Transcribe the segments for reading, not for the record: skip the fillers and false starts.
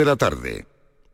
de la tarde.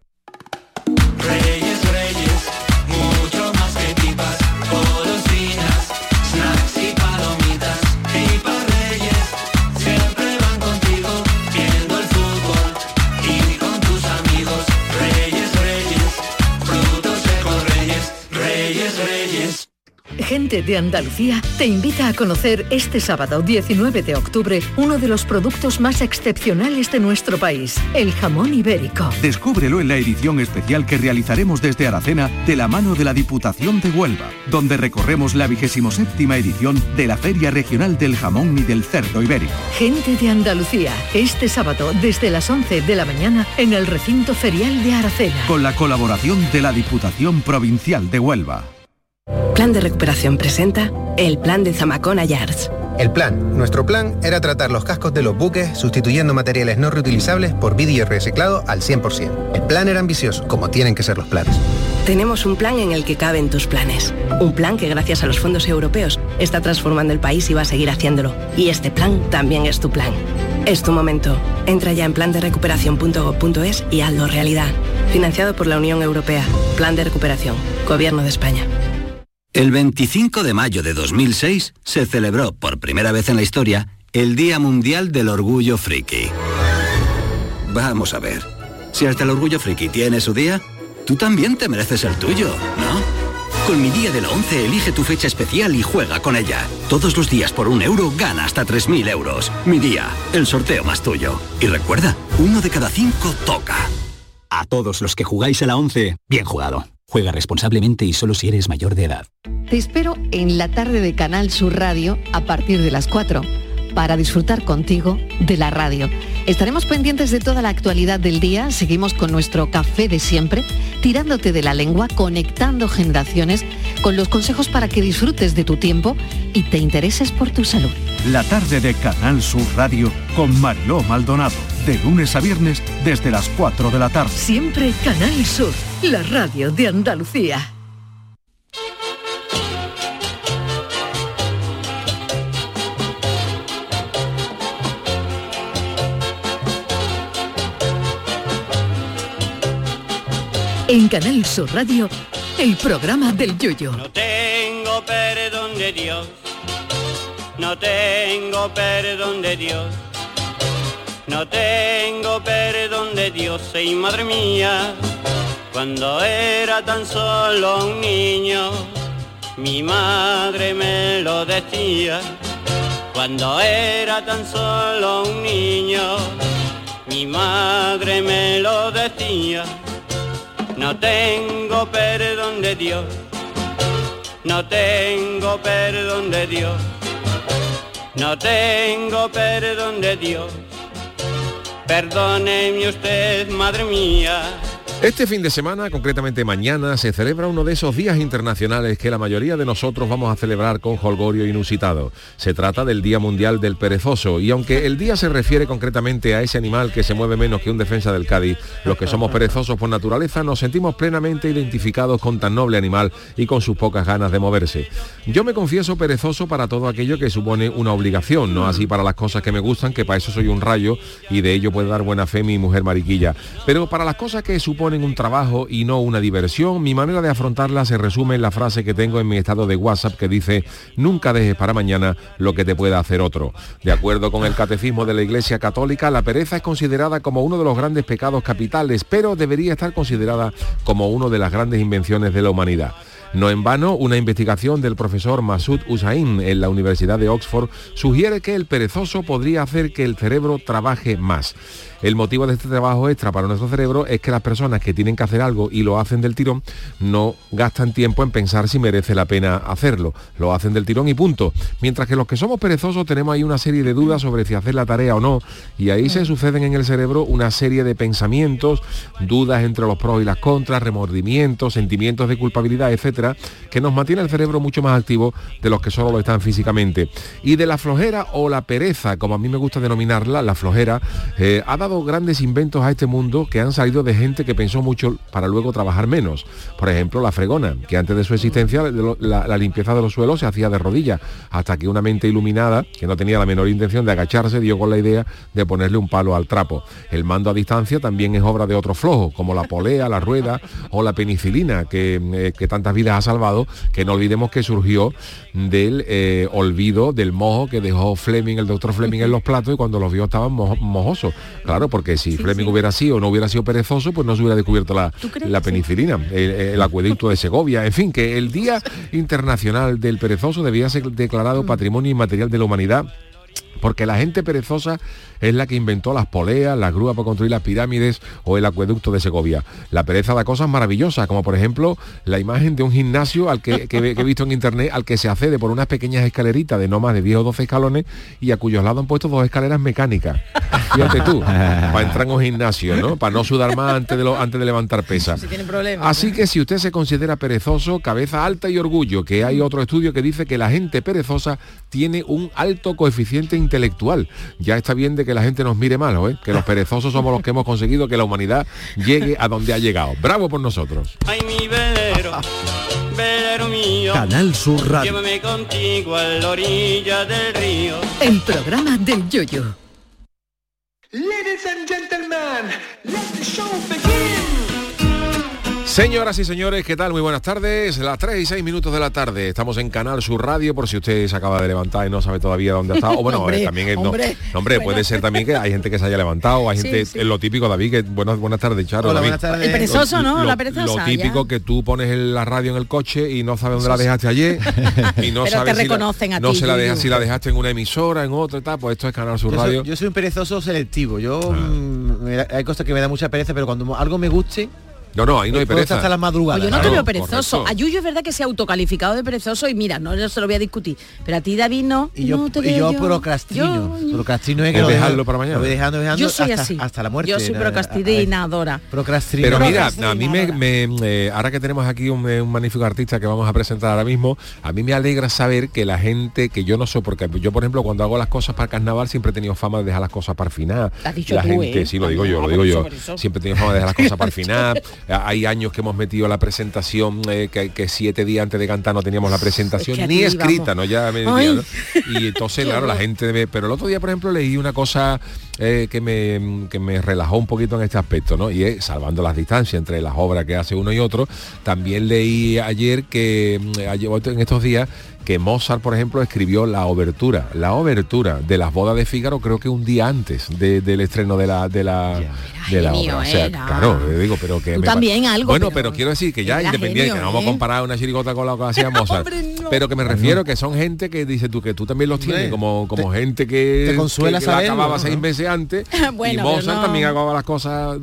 Reyes, mucho más que pipas, golosinas, snacks y palomitas. Pipas Reyes, siempre van contigo, viendo el fútbol y con tus amigos. Reyes, frutos secos Reyes, Reyes. Gente de Andalucía te invita a conocer este sábado 19 de octubre uno de los productos más excepcionales de nuestro país, el jamón ibérico. Descúbrelo en la edición especial que realizaremos desde Aracena de la mano de la Diputación de Huelva, donde recorremos la 27ª edición de la Feria Regional del Jamón y del Cerdo Ibérico. Gente de Andalucía, este sábado desde las 11 de la mañana en el recinto ferial de Aracena. Con la colaboración de la Diputación Provincial de Huelva. Plan de Recuperación presenta el plan de Zamacona Yards. Nuestro plan era tratar los cascos de los buques sustituyendo materiales no reutilizables por vidrio reciclado al 100%. El plan era ambicioso, como tienen que ser los planes. Tenemos un plan en el que caben tus planes. Un plan que gracias a los fondos europeos está transformando el país y va a seguir haciéndolo. Y este plan también es tu plan. Es tu momento. Entra ya en planderecuperación.gov.es y hazlo realidad. Financiado por la Unión Europea. Plan de Recuperación. Gobierno de España. El 25 de mayo de 2006 se celebró por primera vez en la historia el Día Mundial del Orgullo Friki. Vamos a ver, si hasta el Orgullo Friki tiene su día, tú también te mereces el tuyo, ¿no? Con Mi Día de la 11 elige tu fecha especial y juega con ella. Todos los días por €1 gana hasta 3.000 euros. Mi Día, el sorteo más tuyo. Y recuerda, 1 de cada 5 toca. A todos los que jugáis a la 11, bien jugado. Juega responsablemente y solo si eres mayor de edad. Te espero en la tarde de Canal Sur Radio a partir de las 4 para disfrutar contigo de la radio. Estaremos pendientes de toda la actualidad del día, seguimos con nuestro café de siempre, tirándote de la lengua, conectando generaciones con los consejos para que disfrutes de tu tiempo y te intereses por tu salud. La tarde de Canal Sur Radio con Mariló Maldonado, de lunes a viernes desde las 4 de la tarde. Siempre Canal Sur, la radio de Andalucía. En Canal Sur Radio, el programa del Yoyo. No tengo perdón de Dios, no tengo perdón de Dios, no tengo perdón de Dios, y madre mía, cuando era tan solo un niño, mi madre me lo decía. Cuando era tan solo un niño, mi madre me lo decía. No tengo perdón de Dios, no tengo perdón de Dios, no tengo perdón de Dios. Perdóneme usted, madre mía. Este fin de semana, concretamente mañana, se celebra uno de esos días internacionales que la mayoría de nosotros vamos a celebrar con jolgorio inusitado. Se trata del Día Mundial del Perezoso, y aunque el día se refiere concretamente a ese animal que se mueve menos que un defensa del Cádiz, los que somos perezosos por naturaleza nos sentimos plenamente identificados con tan noble animal y con sus pocas ganas de moverse. Yo me confieso perezoso para todo aquello que supone una obligación, no así para las cosas que me gustan, que para eso soy un rayo y de ello puede dar buena fe mi mujer Mariquilla. Pero para las cosas que suponen un trabajo y no una diversión, mi manera de afrontarla se resume en la frase que tengo en mi estado de WhatsApp que dice: nunca dejes para mañana lo que te pueda hacer otro. De acuerdo con el Catecismo de la Iglesia Católica, la pereza es considerada como uno de los grandes pecados capitales, pero debería estar considerada como una de las grandes invenciones de la humanidad. No en vano, una investigación del profesor Masoud Hussain en la Universidad de Oxford sugiere que el perezoso podría hacer que el cerebro trabaje más. El motivo de este trabajo extra para nuestro cerebro es que las personas que tienen que hacer algo y lo hacen del tirón no gastan tiempo en pensar si merece la pena hacerlo. Lo hacen del tirón y punto. Mientras que los que somos perezosos tenemos ahí una serie de dudas sobre si hacer la tarea o no, y ahí se suceden en el cerebro una serie de pensamientos, dudas entre los pros y las contras, remordimientos, sentimientos de culpabilidad, etcétera, etcétera, que nos mantiene el cerebro mucho más activo de los que solo lo están físicamente. Y de la flojera o la pereza, como a mí me gusta denominarla, la flojera, ha dado grandes inventos a este mundo que han salido de gente que pensó mucho para luego trabajar menos. Por ejemplo, la fregona, que antes de su existencia la limpieza de los suelos se hacía de rodillas, hasta que una mente iluminada, que no tenía la menor intención de agacharse, dio con la idea de ponerle un palo al trapo. El mando a distancia también es obra de otro flojo, como la polea, la rueda o la penicilina, que tantas vidas ha salvado, que no olvidemos que surgió del olvido del mojo que dejó Fleming, el doctor Fleming, en los platos, y cuando los vio estaban mojosos. Claro, porque si Fleming hubiera sido o no hubiera sido perezoso, pues no se hubiera descubierto la penicilina, el acueducto de Segovia. En fin, que el Día Internacional del Perezoso debía ser declarado Patrimonio Inmaterial de la Humanidad, porque la gente perezosa es la que inventó las poleas, las grúas para construir las pirámides o el acueducto de Segovia. La pereza da cosas maravillosas, como por ejemplo la imagen de un gimnasio al que he visto en internet, al que se accede por unas pequeñas escaleritas de no más de 10 o 12 escalones y a cuyos lados han puesto 2 escaleras mecánicas. Fíjate tú, para entrar en un gimnasio, ¿no? Para no sudar más antes de levantar pesas. Si tiene problemas, así que si usted se considera perezoso, cabeza alta y orgullo, que hay otro estudio que dice que la gente perezosa tiene un alto coeficiente intelectual. Ya está bien de que la gente nos mire mal, ¿eh? Que los perezosos somos los que hemos conseguido que la humanidad llegue a donde ha llegado. ¡Bravo por nosotros! Ay, mi velero, velero mío, Canal Sur Radio. llévame contigo a la orilla del río. El programa del Yoyo. Ladies and gentlemen, let the show begin. Señoras y señores, ¿qué tal? Muy buenas tardes. Las 3:06 de la tarde. Estamos en Canal Sur Radio, por si usted se acaba de levantar y no sabe todavía dónde está. O bueno, también puede ser también que hay gente que se haya levantado, hay gente, es lo típico, David, que buenas tardes, Charo. Hola, David. buenas tardes. El perezoso, ¿no? La perezosa. Lo típico ya. que tú pones la radio en el coche y no sabes dónde la dejaste ayer y no pero sabes te reconocen a ti, no se la dejas, si la dejaste en una emisora, en otra y tal. Pues esto es Canal Sur Radio. Yo soy un perezoso selectivo. Hay cosas que me da mucha pereza, pero cuando algo me guste. No, ahí no hay pereza. Hasta la madrugada. Yo no te veo perezoso. Correcto. A Yuyu es verdad que se ha autocalificado de perezoso y mira, no se lo voy a discutir. Pero a ti, David, no. Y yo procrastino. Procrastino es que lo dejarlo para mañana. Lo voy dejando yo soy así. hasta la muerte. Yo soy procrastinadora. Pero mira, a mí ahora que tenemos aquí un magnífico artista que vamos a presentar ahora mismo, a mí me alegra saber que la gente, que yo no sé, porque yo, por ejemplo, cuando hago las cosas para carnaval siempre he tenido fama de dejar las cosas para el final. ¿Has dicho la tú, gente, sí, lo digo yo. Siempre he tenido fama de dejar las cosas para el final. Hay años que hemos metido la presentación, que 7 días antes de cantar no teníamos la presentación ni escrita, ¿no? Ya me decía, ¿no? Y entonces, claro, la gente ve. Pero el otro día, por ejemplo, leí una cosa que me relajó un poquito en este aspecto, ¿no? Y es, salvando las distancias entre las obras que hace uno y otro, también leí ayer en estos días, que Mozart, por ejemplo, escribió la obertura de las bodas de Fígaro, creo que un día antes del estreno de la obra. O sea, claro, digo, pero que... Tú también algo. Bueno, pero quiero decir que ya independiente, que no vamos a comparar una chirigota con lo que hacía Mozart. Pero que me refiero que son gente que dice tú, que tú también los tienes, como gente que... Te consuela que saberlo, acababa 6 meses antes. Bueno, y Mozart también acababa las cosas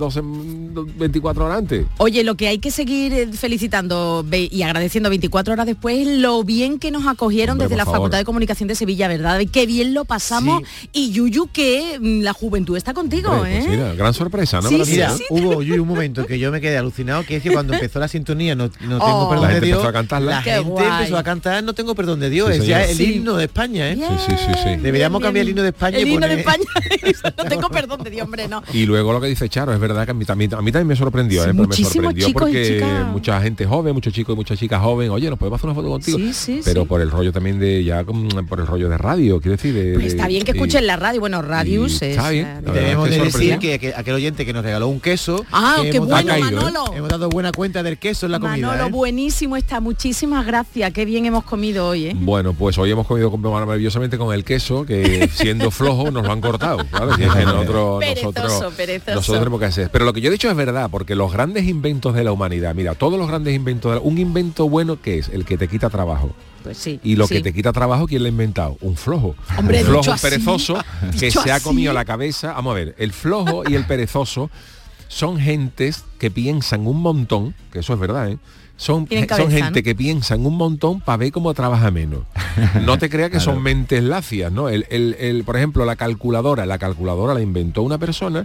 24 horas antes. Oye, lo que hay que seguir felicitando y agradeciendo 24 horas después es lo bien que nos acogieron desde la Facultad de Comunicación de Sevilla, ¿verdad? Y qué bien lo pasamos. Sí. Y Yuyu, que la juventud está con-tigo, Hombre, pues mira, gran sorpresa, ¿no? Mira, hubo un momento que yo me quedé alucinado, que es que cuando empezó la sintonía No tengo perdón de Dios, la gente empezó a cantar No tengo perdón de Dios, es ya el himno de España, ¿eh? Sí. Deberíamos cambiar el himno de España. El himno de España, no tengo perdón de Dios, hombre, no. Y luego lo que dice Charo, es verdad que a mí también me sorprendió, sí, pero me sorprendió porque mucha gente joven, muchos chicos y muchas chicas joven, oye, ¿nos podemos hacer una foto contigo? Pero por el rollo también por el rollo de radio, quiero decir. Pues está bien que escuchen la radio, bueno, Radius está bien. Debemos de decir que aquel oyente que nos regaló un queso. Qué bueno, Manolo. Hemos dado buena cuenta del queso en la comida. Manolo, buenísimo está, muchísimas gracias, qué bien hemos comido hoy, ¿eh? Bueno, pues hoy hemos comido maravillosamente con el queso, que siendo flojo nos lo han cortado, ¿vale? Que nosotros tenemos que hacer. Pero lo que yo he dicho es verdad, porque los grandes inventos de la humanidad, mira, todos los grandes inventos, un invento bueno, ¿qué es? El que te quita trabajo. Pues sí, y lo que te quita trabajo, ¿quién lo ha inventado? Un flojo. Hombre, un flojo, un perezoso que se ha comido la cabeza. Vamos a ver, el flojo y el perezoso son gentes que piensan un montón, que eso es verdad, ¿eh? Son gente que piensan un montón para ver cómo trabaja menos. No te creas que son mentes lacias, ¿no? Por ejemplo, la calculadora la inventó una persona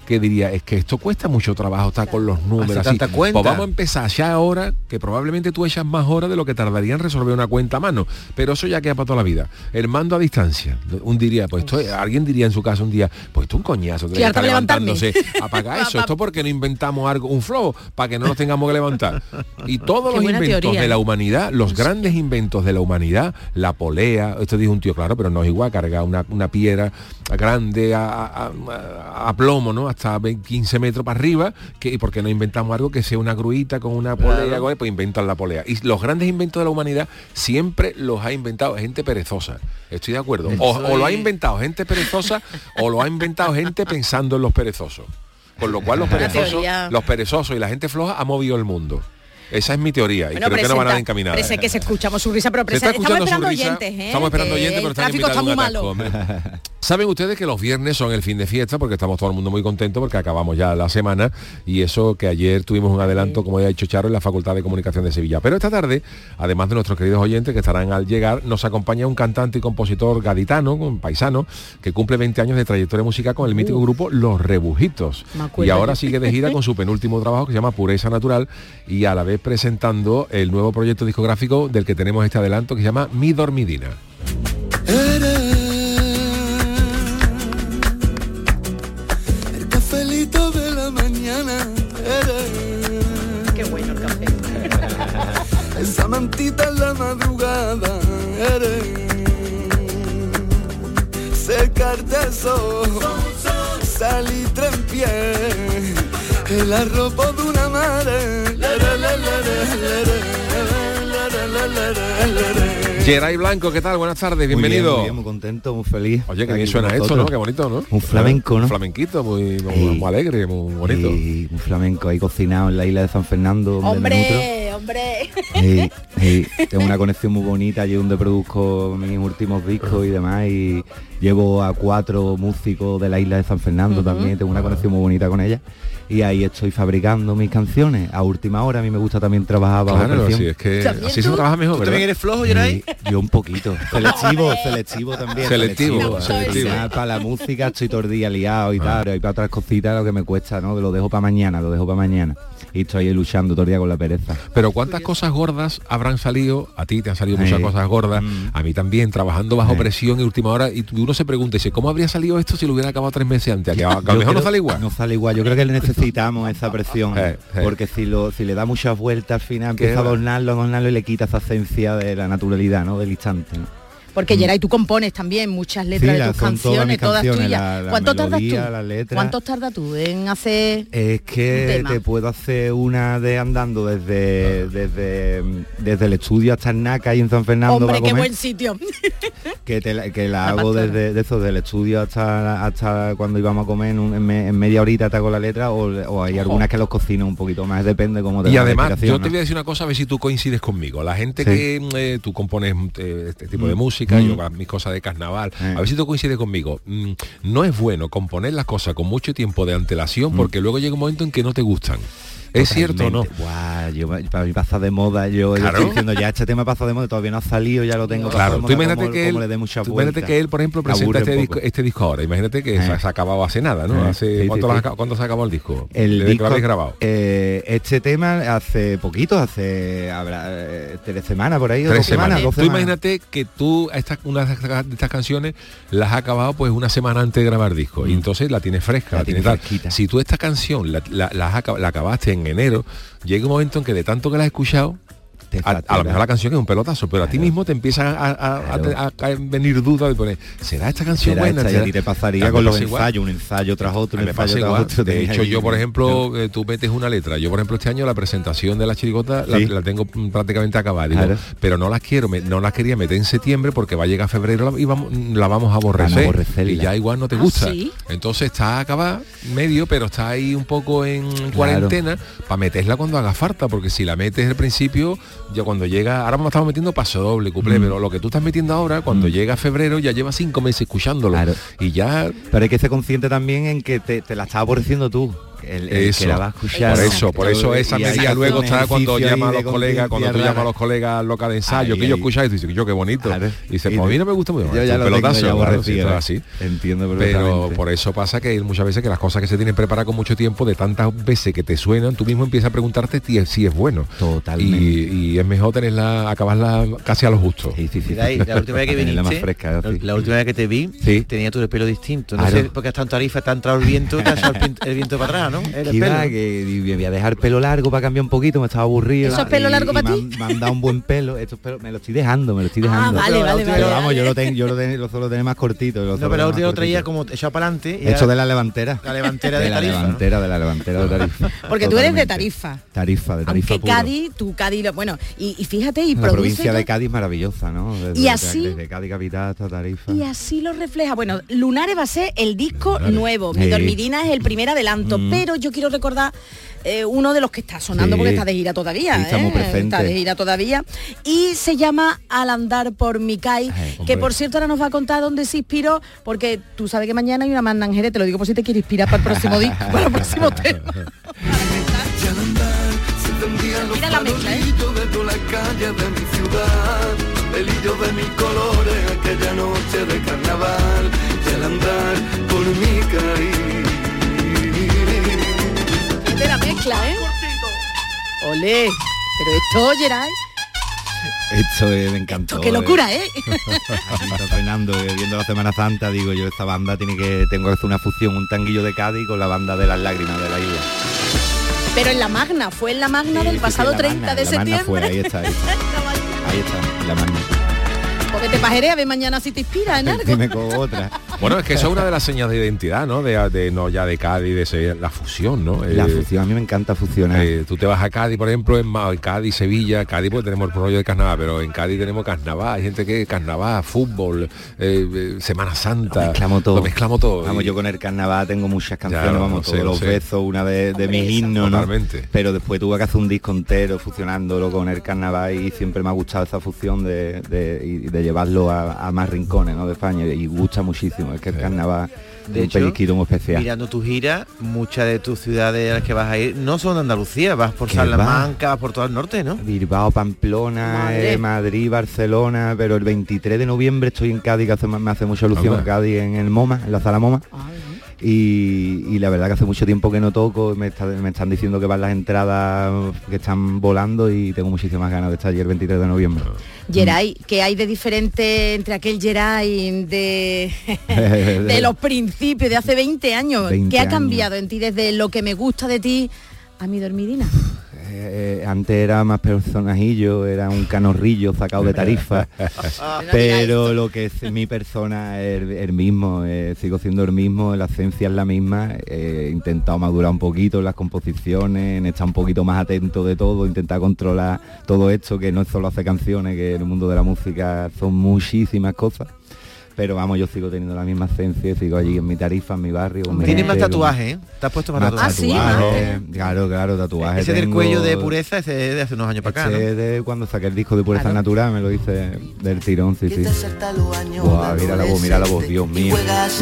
que diría, es que esto cuesta mucho trabajo, está con los números así. Pues vamos a empezar ya ahora, que probablemente tú echas más horas de lo que tardaría en resolver una cuenta a mano, pero eso ya queda para toda la vida. El mando a distancia, alguien diría en su casa un día, pues esto un coñazo, que estar levantándose a pagar eso, esto porque no inventamos algo, un flow, para que no nos tengamos que levantar. Y todos los inventos de la humanidad, los grandes inventos de la humanidad, la polea, esto dijo un tío, claro, pero no es igual cargar una piedra grande a plomo, ¿no? Hasta 15 metros para arriba, porque no inventamos algo que sea una gruita con una polea, pues inventan la polea. Y los grandes inventos de la humanidad siempre los ha inventado gente perezosa. Estoy de acuerdo. O lo ha inventado gente perezosa o lo ha inventado gente pensando en los perezosos. Con lo cual los perezosos y la gente floja ha movido el mundo. Esa es mi teoría, y creo que no van a encaminada. Parece que se escuchamos su risa, pero estamos esperando oyentes, ¿eh? Estamos esperando oyentes, pero el tráfico está muy malo. Saben ustedes que los viernes son el fin de fiesta, porque estamos todo el mundo muy contento, porque acabamos ya la semana, y eso que ayer tuvimos un adelanto, como ya ha dicho Charo, en la Facultad de Comunicación de Sevilla. Pero esta tarde, además de nuestros queridos oyentes que estarán al llegar, nos acompaña un cantante y compositor gaditano, un paisano, que cumple 20 años de trayectoria musical con el mítico grupo Los Rebujitos. Y ahora sigue de gira con su penúltimo trabajo, que se llama Pureza Natural, y a la vez presentando el nuevo proyecto discográfico del que tenemos este adelanto, que se llama Mi Dormidina. El cafelito de la mañana, qué bueno el café. Esa mantita en la madrugada, secarte el sol, salitre en pie, el arropo de una madre. Geray Blanco, ¿qué tal? Buenas tardes, bienvenido. Muy bien, muy contento, muy feliz. Oye, que bien suena esto, ¿no? Qué bonito, ¿no? Un flamenco, ¿no? Un flamenquito, muy alegre, muy bonito. Y un flamenco ahí cocinado en la isla de San Fernando. ¡Hombre! Tengo una conexión muy bonita, yo donde produzco mis últimos discos y demás, y llevo a 4 músicos de la isla de San Fernando también, tengo una conexión muy bonita con ella, y ahí estoy fabricando mis canciones a última hora. A mí me gusta también trabajar bajo presión. Sí, es que así se trabaja mejor, ¿verdad? ¿Tú también eres flojo, Geray? Yo un poquito. Selectivo también. Selectivo. Para la música estoy todo el día liado y tal, y para otras cositas lo que me cuesta, ¿no? Lo dejo para mañana. Y estoy ahí luchando todo el día con la pereza. Pero ¿cuántas cosas gordas habrán salido? A ti te han salido muchas cosas gordas, a mí también, trabajando bajo presión y última hora, y uno se pregunta, dice, ¿cómo habría salido esto si lo hubiera acabado 3 meses antes? Que a lo mejor no sale igual. No sale igual, yo creo que necesitamos esa presión, porque si le da muchas vueltas al final empieza a adornarlo y le quita esa esencia de la naturalidad, ¿no? Del instante, ¿no? Porque Geray, tú compones también muchas letras de tus canciones, todas tuyas. ¿Cuánto tardas tú? ¿Cuánto tardas tú en hacer? Es que te puedo hacer una de andando desde el estudio hasta el Naca y en San Fernando. Hombre, qué buen sitio. que la hago desde el estudio hasta cuando íbamos a comer en media horita te hago la letra, o hay algunas que los cocino un poquito más, depende cómo te. Y además, yo te voy a decir una cosa, a ver si tú coincides conmigo. La gente que tú compones este tipo de música, yo mis cosas de carnaval, a ver si tú coincides conmigo. No es bueno componer las cosas con mucho tiempo de antelación, porque luego llega un momento en que no te gustan. ¿Es cierto o no? Para mí pasa de moda, yo estoy diciendo ya este tema pasa de moda, todavía no ha salido, ya lo tengo. Claro, tú imagínate que él, por ejemplo, presenta este disco ahora, imagínate que se ha acabado hace nada, ¿no? ¿Cuándo se acabó el disco? El disco lo habéis grabado. Este tema hace poquito, habrá 3 semanas por ahí, 2 semanas. Tú imagínate que tú una de estas canciones las has acabado pues una semana antes de grabar disco, y entonces la tienes fresca, la tienes fresquita. Si tú esta canción la acabaste en enero, llega un momento en que de tanto que la has escuchado, a lo mejor la canción es un pelotazo, pero a ti mismo te empiezan a venir dudas de poner, ¿será esta canción buena? Y a ti te pasaría con los ensayos, un ensayo tras otro, un ensayo tras otro. De hecho, yo, por ejemplo, tú metes una letra. Yo, por ejemplo, este año la presentación de la chirigota la tengo prácticamente acabada. Digo, pero no las quería meter en septiembre porque va a llegar febrero y la vamos a aborrecer. Y ya igual no te gusta. ¿Sí? Entonces está acabada medio, pero está ahí un poco en cuarentena para meterla cuando haga falta, porque si la metes al principio, ya cuando llega, ahora me estamos metiendo paso doble, cuplé, pero lo que tú estás metiendo ahora, cuando llega febrero, ya lleva 5 meses escuchándolo. Y ya. Pero hay que ser consciente también en que te la estás aborreciendo tú. el que la va a escuchar. Por eso esa medida luego está cuando llama a los colegas, cuando tú llamas a los colegas loca de ensayo, que yo escucháis y dices, yo qué bonito. Y dice, pues a mí no me gusta muy bien. Yo ya lo tengo así. Entiendo perfectamente. Pero por eso pasa que muchas veces que las cosas que se tienen preparadas con mucho tiempo, de tantas veces que te suenan, tú mismo empiezas a preguntarte si es bueno. Totalmente. Y es mejor acabarla casi a lo justo. La última vez que viniste, más fresca, la última vez que te vi, tenía tu pelo distinto. No sé por qué has estado en Tarifa, te ha entrado el viento, te ha echado el viento para atrás, ¿no? Que voy a dejar pelo largo para cambiar un poquito, me estaba aburrido. ¿Eso es pelo largo para ti? Me han dado un buen pelo. Estos pelos me lo estoy dejando. Vale. Pero vamos, yo lo suelo tener más cortito. No, pero la última lo traía como echado para adelante. Hecho de la levantera. La levantera de Tarifa. De la levantera de Tarifa. Porque tú eres de Tarifa. Tarifa Aunque puro. Cádiz, bueno, y fíjate, y la provincia de Cádiz maravillosa, ¿no? Desde Cádiz capital hasta Tarifa. Y así lo refleja. Bueno, Lunares va a ser el disco nuevo. Mi Dormidina es el primer adelanto, pero yo quiero recordar uno de los que está sonando porque está de gira todavía. Está de gira todavía. Y se llama Al andar por mi CAI, que por cierto ahora nos va a contar dónde se inspiró, porque tú sabes que mañana hay una Magna en Jerez, te lo digo por si te quieres inspirar para el próximo disco, para el próximo tema. Mira la mezcla, de toda la calle de mi ciudad, pelillo de mis colores, aquella noche de carnaval, y al andar por mi CAI. De la mezcla, Olé, pero esto, Geray. Esto me encantó. Qué locura, Fernando, viendo la Semana Santa, digo yo, esta banda tengo que hacer una fusión, un tanguillo de Cádiz con la banda de las lágrimas de la isla. Pero en la Magna, fue en la Magna del pasado 30 de septiembre. Fue, ahí está, en la Magna. Porque te pajeré a ver mañana si te inspira en algo. Dime con otra. Bueno, es que eso es una de las señas de identidad, ¿no? No ya de Cádiz, de ser la fusión, ¿no? La fusión, a mí me encanta fusionar. Tú te vas a Cádiz, por ejemplo, en Cádiz, Sevilla, Cádiz pues tenemos el rollo de carnaval, pero en Cádiz tenemos carnaval, hay gente que carnaval, fútbol, Semana Santa. Lo mezclamos todo. Vamos, yo con el carnaval tengo muchas canciones, todos los besos, una de mis himnos, ¿no? Pero después tuve que hacer un disco entero fusionándolo con el carnaval y siempre me ha gustado esa fusión de llevarlo a más rincones, ¿no? De España, y gusta muchísimo. Es que el carnaval de hecho, un pellizquito muy especial. Mirando tu gira, muchas de tus ciudades a las que vas a ir no son de Andalucía, vas por Salamanca, vas por todo el norte, ¿no? Bilbao, Pamplona, Madrid, Barcelona, pero el 23 de noviembre estoy en Cádiz, que me hace mucha ilusión, Cádiz, en el MoMA, en la Sala MoMA. Y la verdad que hace mucho tiempo que no toco, me están diciendo que van las entradas que están volando y tengo muchísimas ganas de estar allí el 23 de noviembre. Geray, ¿qué hay de diferente entre aquel Geray de los principios, de hace 20 años? ¿Qué ha cambiado en ti desde lo que me gusta de ti a Mi Dormidina? Antes era más personajillo, era un canorrillo sacado de Tarifa, pero lo que es mi persona es el mismo, sigo siendo el mismo, la esencia es la misma, he intentado madurar un poquito en las composiciones, en estar un poquito más atento de todo, intentar controlar todo esto, que no es solo hacer canciones, que en el mundo de la música son muchísimas cosas. Pero vamos, yo sigo teniendo la misma esencia, sigo allí en mi Tarifa, en mi barrio. Tienes más tatuajes, ¿eh? ¿Te has puesto más tatuajes? Tatuajes, claro, tatuajes. Ese del cuello de pureza, ese de hace unos años para acá, ¿no? De cuando saqué el disco de Pureza Natural, me lo hice del tirón, sí. Buah, mira la voz, Dios mío.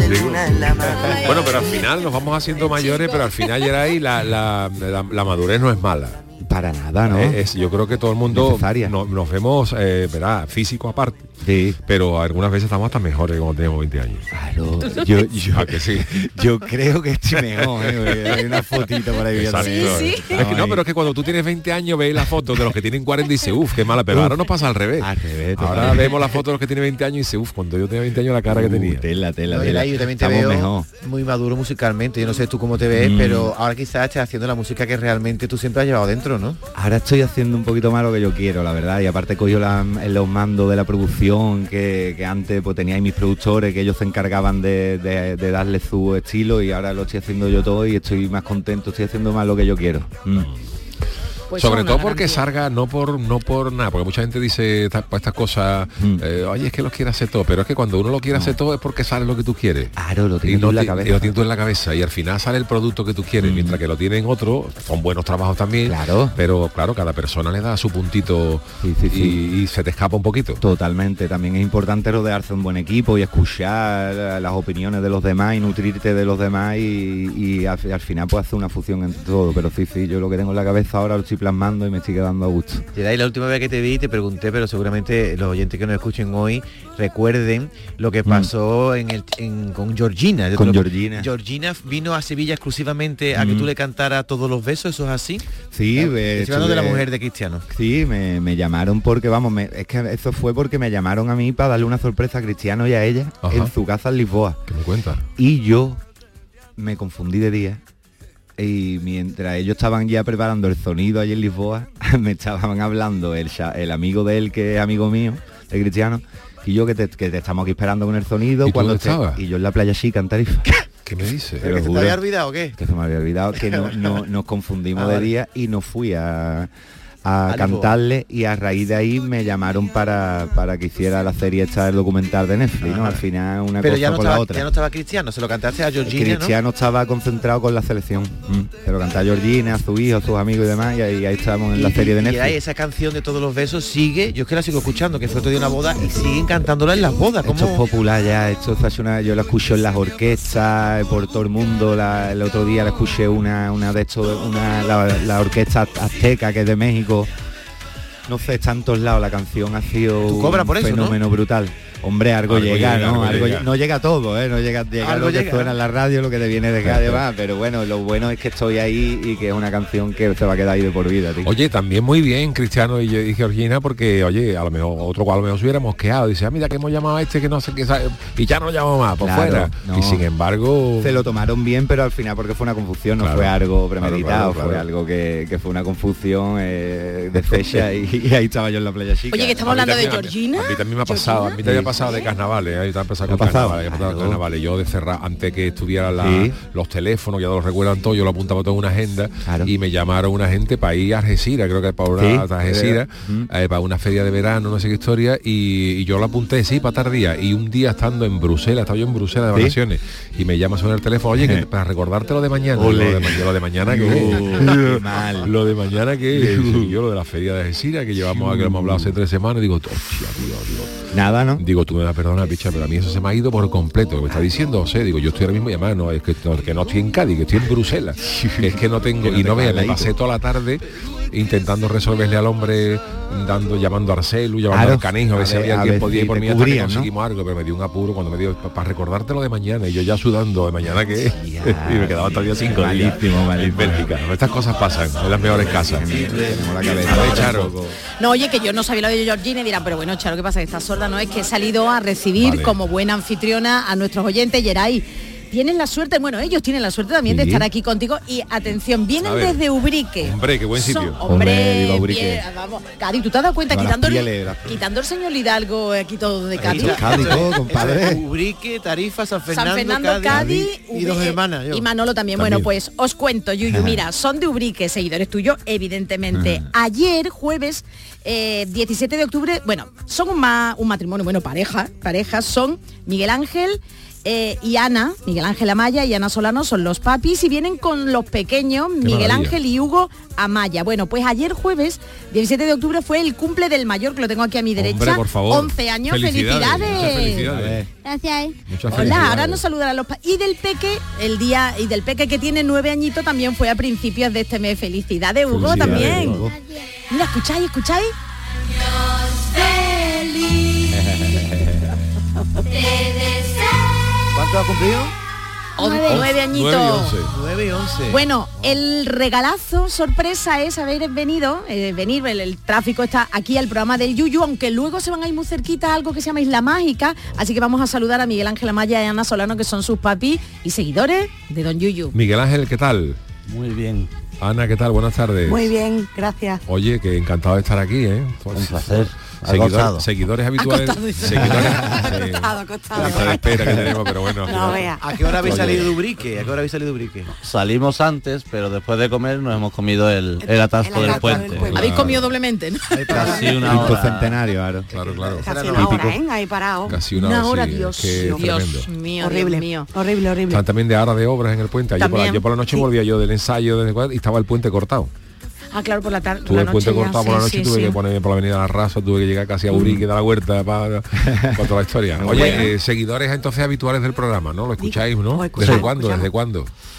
Bueno, pero al final nos vamos haciendo mayores, pero al final ya ahí la madurez no es mala. Para nada, ¿no? Yo creo que todo el mundo nos vemos, ¿verdad? Físico aparte. Sí. Pero algunas veces estamos hasta mejores cuando tenemos 20 años. Claro. Que sí. Yo creo que estoy mejor, hay una fotito por ahí. Sí. Es que no, pero es que cuando tú tienes 20 años veis la foto de los que tienen 40 y dices, qué mala, pero ahora nos pasa al revés. Ahora vemos la foto de los que tienen 20 años y dices, cuando yo tenía 20 años la cara que tenía. Tela. Yo también te veo mejor. Muy maduro musicalmente, yo no sé tú cómo te ves, pero ahora quizás estás haciendo la música que realmente tú siempre has llevado dentro, ¿no? Ahora estoy haciendo un poquito más lo que yo quiero, la verdad, y aparte cojo los mandos de la producción, que antes pues tenía ahí mis productores, que ellos se encargaban de darle su estilo, y ahora lo estoy haciendo yo todo y estoy más contento, estoy haciendo más lo que yo quiero. Pues sobre todo porque salga, no por nada, porque mucha gente dice estas cosas, oye, es que los quiere hacer todo, pero es que cuando uno lo quiere hacer todo es porque sale lo que tú quieres. Claro, lo tienes tú en la cabeza. Y lo tienes tú en la cabeza, y al final sale el producto que tú quieres, mientras que lo tienen otros, son buenos trabajos también, pero claro, cada persona le da su puntito y se te escapa un poquito. Totalmente, también es importante rodearse de un buen equipo y escuchar las opiniones de los demás y nutrirte de los demás y al final puedes hacer una fusión entre todo, pero sí, yo lo que tengo en la cabeza ahora lo estoy plasmando y me estoy quedando a gusto. Geray, la última vez que te vi te pregunté, pero seguramente los oyentes que nos escuchen hoy recuerden lo que pasó con Georgina. Georgina vino a Sevilla exclusivamente a que tú le cantaras Todos los besos, ¿eso es así? Sí, estoy hablando de la mujer de Cristiano. Sí, me llamaron porque, es que eso fue porque me llamaron a mí para darle una sorpresa a Cristiano y a ella en su casa en Lisboa. ¿Qué me cuentas? Y yo me confundí de día. Y mientras ellos estaban ya preparando el sonido allí en Lisboa, me estaban hablando el amigo de él, que es amigo mío, de Cristiano, y yo que te estamos aquí esperando con el sonido. ¿Y cuando estaba? Y yo en la playa Chica, en Tarifa. ¿Qué me dices? ¿Que se te había olvidado o qué? Que se me había olvidado, que nos confundimos de día y no fui a cantarle, y a raíz de ahí me llamaron para que hiciera la serie esta del documental de Netflix, ¿no? Al final una pero cosa con la otra. Ya no estaba Cristiano, se lo cantaste a Georgina, Cristiano, ¿no? Estaba concentrado con la selección. Se lo cantaba a Georgina, a su hijo, a sus amigos y demás, y ahí estábamos en la serie de Netflix. Y ahí esa canción de Todos los besos sigue, yo es que la sigo escuchando, que fue otro día una boda y siguen cantándola en las bodas. Esto es popular ya, yo la escucho en las orquestas, por todo el mundo. El otro día la escuché la orquesta azteca, que es de México. No sé, está en todos lados, la canción ha sido un fenómeno brutal. Hombre, algo llega, ¿no? No llega todo, no llega lo que suena en la radio, lo que te viene de cada va, pero bueno, lo bueno es que estoy ahí y que es una canción que se va a quedar ahí de por vida, tío. Oye, también muy bien Cristiano y Georgina, porque oye, a lo mejor se hubiera mosqueado, dice, mira que hemos llamado a este que no sé qué, y ya no llamo más, por fuera. No. Y sin embargo se lo tomaron bien, pero al final porque fue una confusión, no fue algo premeditado, fue algo que fue una confusión de fecha y ahí estaba yo en la playa Chica. Oye, que estamos hablando de Georgina. A mí también me ha pasado, de carnavales, ahí está empezando con carnavales, yo de cerrar antes que estuvieran los teléfonos, ya los recuerdan todo, yo lo apuntaba todo en una agenda y me llamaron una gente para ir a Algeciras, creo que para Algeciras, para una feria de verano, no sé qué historia, y yo lo apunté para tardía, y un día estando en Bruselas, estaba yo en Bruselas de vacaciones, y me llama sobre el teléfono, oye, que para recordarte lo de mañana, lo de mañana que lo de mañana que yo lo de la feria de Algeciras, que llevamos que lo hemos hablado hace 3 semanas, digo, hostia, tío. Nada, ¿no? Digo, tú me das perdona, picha, pero a mí eso se me ha ido por completo. Me está diciendo, digo, yo estoy ahora mismo llamando, no, es que no estoy en Cádiz, que estoy en Bruselas, que es que no tengo, y no me pasé toda la tarde intentando resolverle al hombre, llamando a Arcelu, llamando al Canijo, a ver si había alguien podía ir por mí hasta que conseguimos algo, pero me dio un apuro cuando me dio para recordártelo de mañana, y yo ya sudando de mañana que y me quedaba hasta el día 5 días en Bélgica. Estas cosas pasan en las mejores casas. No, oye, que yo no sabía lo de Georgina, y dirán, pero bueno, Charo, ¿qué pasa? Que estás sorda, ¿no? Es que he salido a recibir como buena anfitriona a nuestros oyentes. Geray, tienen la suerte, bueno, ellos tienen la suerte también de estar aquí contigo, y atención, vienen desde Ubrique. Hombre, qué buen sitio. Hombre, bien, vamos. Cádiz, ¿tú te has dado cuenta? Quitando el señor Hidalgo aquí todo de Cádiz. Cádiz, compadre. Ubrique, Tarifa, San Fernando, Cádiz y 2 hermanas. Y Manolo también. Bueno, pues os cuento, Yuyu, mira, son de Ubrique, seguidores tuyos, evidentemente. Ayer, jueves, 17 de octubre, bueno, son un matrimonio, bueno, parejas, son Miguel Ángel y Ana, Miguel Ángel Amaya y Ana Solano son los papis, y vienen con los pequeños, Miguel Ángel y Hugo Amaya. Bueno, pues ayer jueves 17 de octubre fue el cumple del mayor, que lo tengo aquí a mi derecha. Hombre, por favor. 11 años, felicidades. Gracias. Hola, ahora nos saludarán los papis. Y del peque que tiene 9 añitos también fue a principios de este mes. Felicidades, Hugo, también. Hugo. Mira, ¿escucháis? ¿Cuánto ha cumplido? 9 añitos. 9 y 11. Bueno, el regalazo sorpresa es haber venido, venir, el tráfico está aquí al programa del Yuyu, aunque luego se van a ir muy cerquita a algo que se llama Isla Mágica, así que vamos a saludar a Miguel Ángel Amaya y Ana Solano, que son sus papis y seguidores de Don Yuyu. Miguel Ángel, ¿qué tal? Muy bien. Ana, ¿qué tal? Buenas tardes. Muy bien, gracias. Oye, que encantado de estar aquí, ¿eh? Un placer. seguidores habituales. Acostado. Espera que tenemos, pero bueno. No, ¿a qué hora habéis salido de Ubrique? Salimos antes, pero después de comer nos hemos comido el atasco del puente. Habéis comido doblemente, ¿no? Casi una hora. Centenario, claro. Casi una hora, ¿eh? Ahí parado. Casi una hora, Dios mío. Horrible. Están también de ahora de obras en el puente. Yo por la noche volvía yo del ensayo y estaba el puente cortado. Ah, claro, por la tarde. Tuve el puente cortado por la noche, tuve que ponerme por la avenida La Raza, tuve que llegar casi a Ubrique, dar la vuelta para toda la historia. Oye, seguidores entonces habituales del programa, ¿no? Lo escucháis, ¿no? ¿Desde cuándo?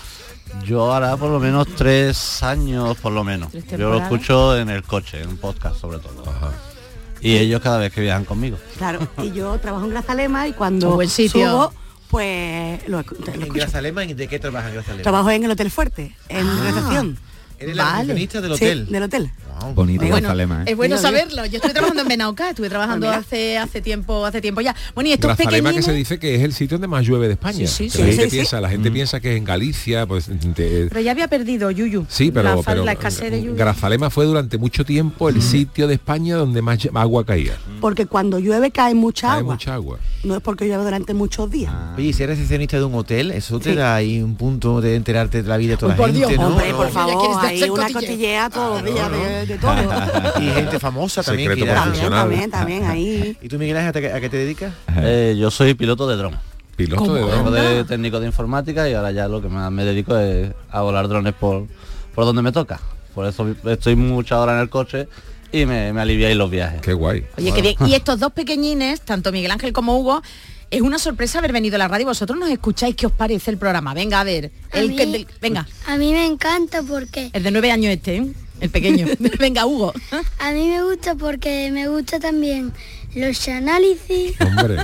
Yo ahora por lo menos 3 años, por lo menos. Yo lo escucho en el coche, en un podcast sobre todo. Ajá. Y ellos cada vez que viajan conmigo. Claro, y yo trabajo en Grazalema y cuando subo, pues lo escucho. ¿En Grazalema? ¿De qué trabajas en Grazalema? Trabajo en el Hotel Fuerte, en recepción. ¿Eres la recepcionista del hotel? Sí, del hotel. Wow, bonito Grazalema, Es bueno saberlo. Yo estoy trabajando en Benauca, estuve trabajando hace tiempo ya. Bueno, y estos Grazalema, pequeñines... que se dice que es el sitio donde más llueve de España. La gente piensa que es en Galicia, pues... Pero ya había perdido Yuyu. Sí, pero la escasez de lluvia. Grazalema fue durante mucho tiempo el sitio de España donde más agua caía. Porque cuando llueve cae mucha agua. agua. No es porque llueve durante muchos días. Oye, si eres recepcionista de un hotel, eso te da ahí un punto de enterarte de la vida de toda la gente, Dios, ¿no? Hombre, por favor, hay una cotillea todos los días de todo. Y gente famosa también. También ahí. ¿Y tú, Miguel Ángel, a qué te dedicas? Yo soy piloto de dron. ¿Piloto de dron? De técnico de informática y ahora ya lo que más me dedico es a volar drones por donde me toca. Por eso estoy muchas horas en el coche y me aliviáis los viajes. Qué guay. Oye, qué bien. Y estos dos pequeñines, tanto Miguel Ángel como Hugo, es una sorpresa haber venido a la radio. Vosotros nos escucháis, ¿qué os parece el programa? Venga, a ver. Venga. A mí me encanta porque... El de 9 años el pequeño. Venga, Hugo. A mí me gusta porque me gusta también los análisis. Hombre.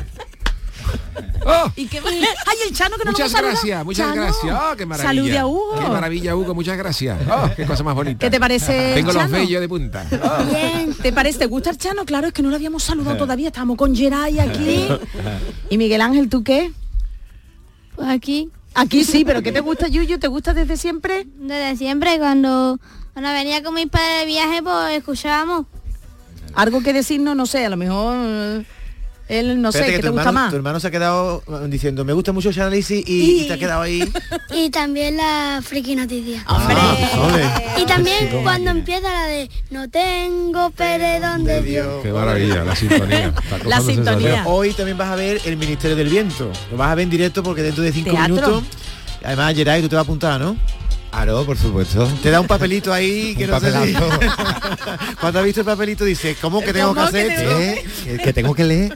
¿Y qué más? ¡Ay, el Chano que no muchas gracias! ¡Oh, qué maravilla! Salude a Hugo. ¡Qué maravilla, Hugo! Muchas gracias. ¡Oh, qué cosa más bonita! ¿Qué te parece, Tengo Chano? los vellos de punta. Bien. ¿Te parece? ¿Te gusta el Chano? Claro, es que no lo habíamos saludado todavía. Estamos con Geray aquí. ¿Y Miguel Ángel, tú qué? Pues aquí. Aquí sí, pero ¿qué te gusta, Yuyu? ¿Te gusta desde siempre? Desde siempre, cuando venía con mis padres de viaje, pues escuchábamos. Algo que decirnos, no sé, a lo mejor... Él no sé, ¿qué te gusta más? Tu hermano se ha quedado diciendo, me gusta mucho ese análisis y te ha quedado ahí. Y también la friki noticia. ¡Hombre! Y también cuando empieza la de no tengo perdón de Dios. ¡Qué maravilla! La sintonía. La sintonía. Hoy también vas a ver el Ministerio del Viento. Lo vas a ver en directo porque dentro de 5 minutos... Además, Geray, tú te vas a apuntar, ¿no? Claro, por supuesto. Te da un papelito ahí que no sé si... Cuando has visto el papelito dice, ¿cómo que tengo que hacer? Que tengo que leer.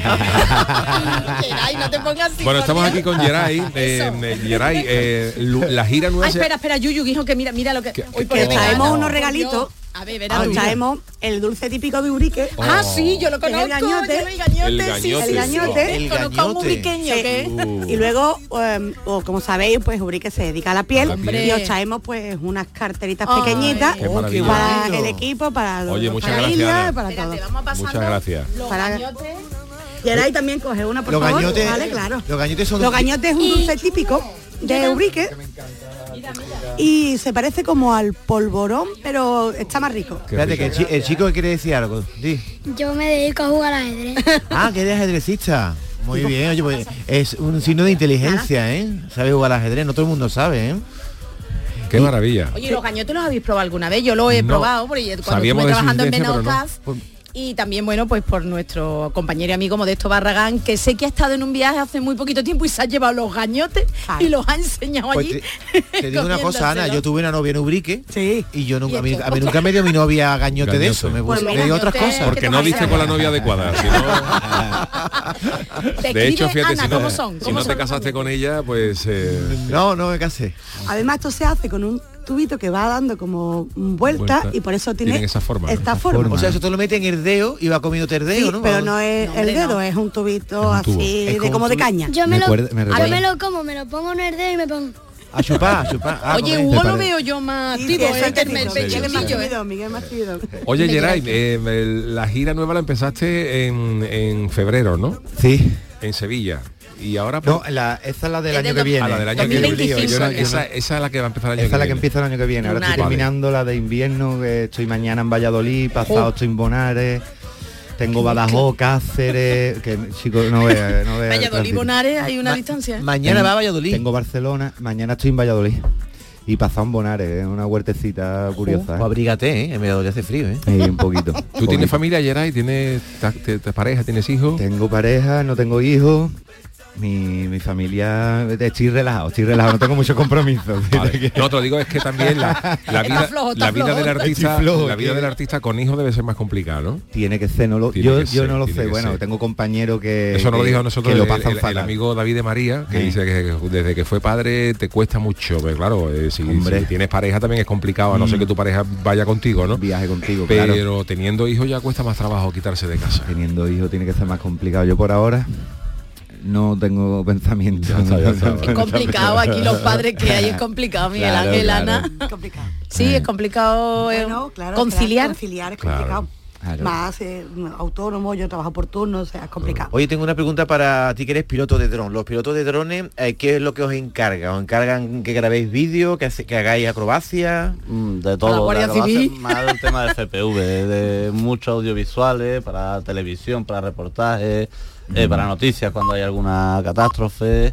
Geray, no te pongas así. Bueno, estamos aquí con Geray. Geray, la gira nueva... espera, Yuyu, hijo, que mira lo que... Que traemos unos regalitos. A ver, verá tú. Traemos el dulce típico de Ubrique. Ah, sí, yo lo conozco. El gañote. El gañote. Conozco un ubriqueño, ¿qué? Y luego, como sabéis, pues Ubrique se dedica a la piel. Y os traemos pues unas carteritas pequeñitas para el equipo, para los familias, para todos. Muchas gracias. Y ahora también coge una, por favor. Vale, claro. Los gañotes son... Los gañotes es un dulce típico de Ubrique. Y se parece como al polvorón, pero está más rico. Espérate, que el chico quiere decir algo. Di. Yo me dedico a jugar al ajedrez. Ah, que eres ajedrecista. Muy bien, oye, pues es un signo de inteligencia, ¿eh? Sabe jugar al ajedrez, no todo el mundo sabe, ¿eh? Qué maravilla. Oye, ¿los gañotes los habéis probado alguna vez? Yo lo he probado porque cuando estuve trabajando en Benaucaz. Y también, bueno, pues por nuestro compañero y amigo Modesto Barragán, que sé que ha estado en un viaje hace muy poquito tiempo y se ha llevado los gañotes y los ha enseñado allí. Te digo una cosa, Ana, yo tuve una novia en Ubrique y yo nunca, a mí pues nunca me dio mi novia gañote de eso, me dio otras cosas. Porque no diste con la novia adecuada. De hecho, fíjate, Ana, si no te casaste con ella, pues... No me casé. Además, esto se hace con un tubito que va dando como vuelta y por eso tiene esta forma. O sea, eso te lo mete en el dedo y va comiendo terdeo, ¿no? Pero no es el dedo, es un tubito así de como de caña. Yo me lo como, me lo pongo en el dedo y me pongo... A chupar. Oye, Hugo lo veo yo más activo, Miguel más tímido. Oye, Geray, la gira nueva la empezaste en febrero, ¿no? Sí. En Sevilla. Y ahora pues, no, esa es la del año que viene. La del año que viene. Esa es la que va a empezar el año que viene. Esa es la que empieza el año que viene. Ahora estoy terminando la de invierno, que estoy mañana en Valladolid, pasado estoy en Bonares. Tengo Badajoz, Cáceres, que chico, no vea. Valladolid, Bonares, hay una distancia. Mañana va a Valladolid. Tengo Barcelona, mañana estoy en Valladolid. Y Pazón Bonares, una huertecita curiosa. Pues abrígate, en Valladolid hace frío, ¿eh? Sí, un poquito. ¿Tú tienes familia, Geray? ¿Tienes pareja? ¿Tienes hijos? Tengo pareja, no tengo hijos. Mi familia, estoy relajado, no tengo mucho compromiso. Vale. No, te lo digo, es que también la vida del artista con hijos debe ser más complicada, ¿no? Tiene que ser, yo no lo sé, bueno, tengo compañeros que... Eso nos lo dijo a nosotros que lo pasan fatal. El amigo David de María, que dice que desde que fue padre te cuesta mucho, pero claro, si tienes pareja también es complicado, a no ser que tu pareja vaya contigo, ¿no? Viaje contigo, pero claro. Teniendo hijos ya cuesta más trabajo quitarse de casa. Teniendo hijos tiene que ser más complicado. Yo por ahora... no tengo pensamiento. Es complicado aquí los padres que hay, es complicado, Miguel Ángel, Ana. Sí, es complicado conciliar. Conciliar es complicado. Claro. Más autónomo, yo trabajo por turno, o sea, es complicado. Oye, tengo una pregunta para ti que eres piloto de dron. Los pilotos de drones, ¿qué es lo que os encarga? ¿Os encargan que grabéis vídeo, que hagáis acrobacia? De todo, Guardia Civil. Más el tema del FPV, de muchos audiovisuales, para televisión, para reportajes, para noticias cuando hay alguna catástrofe,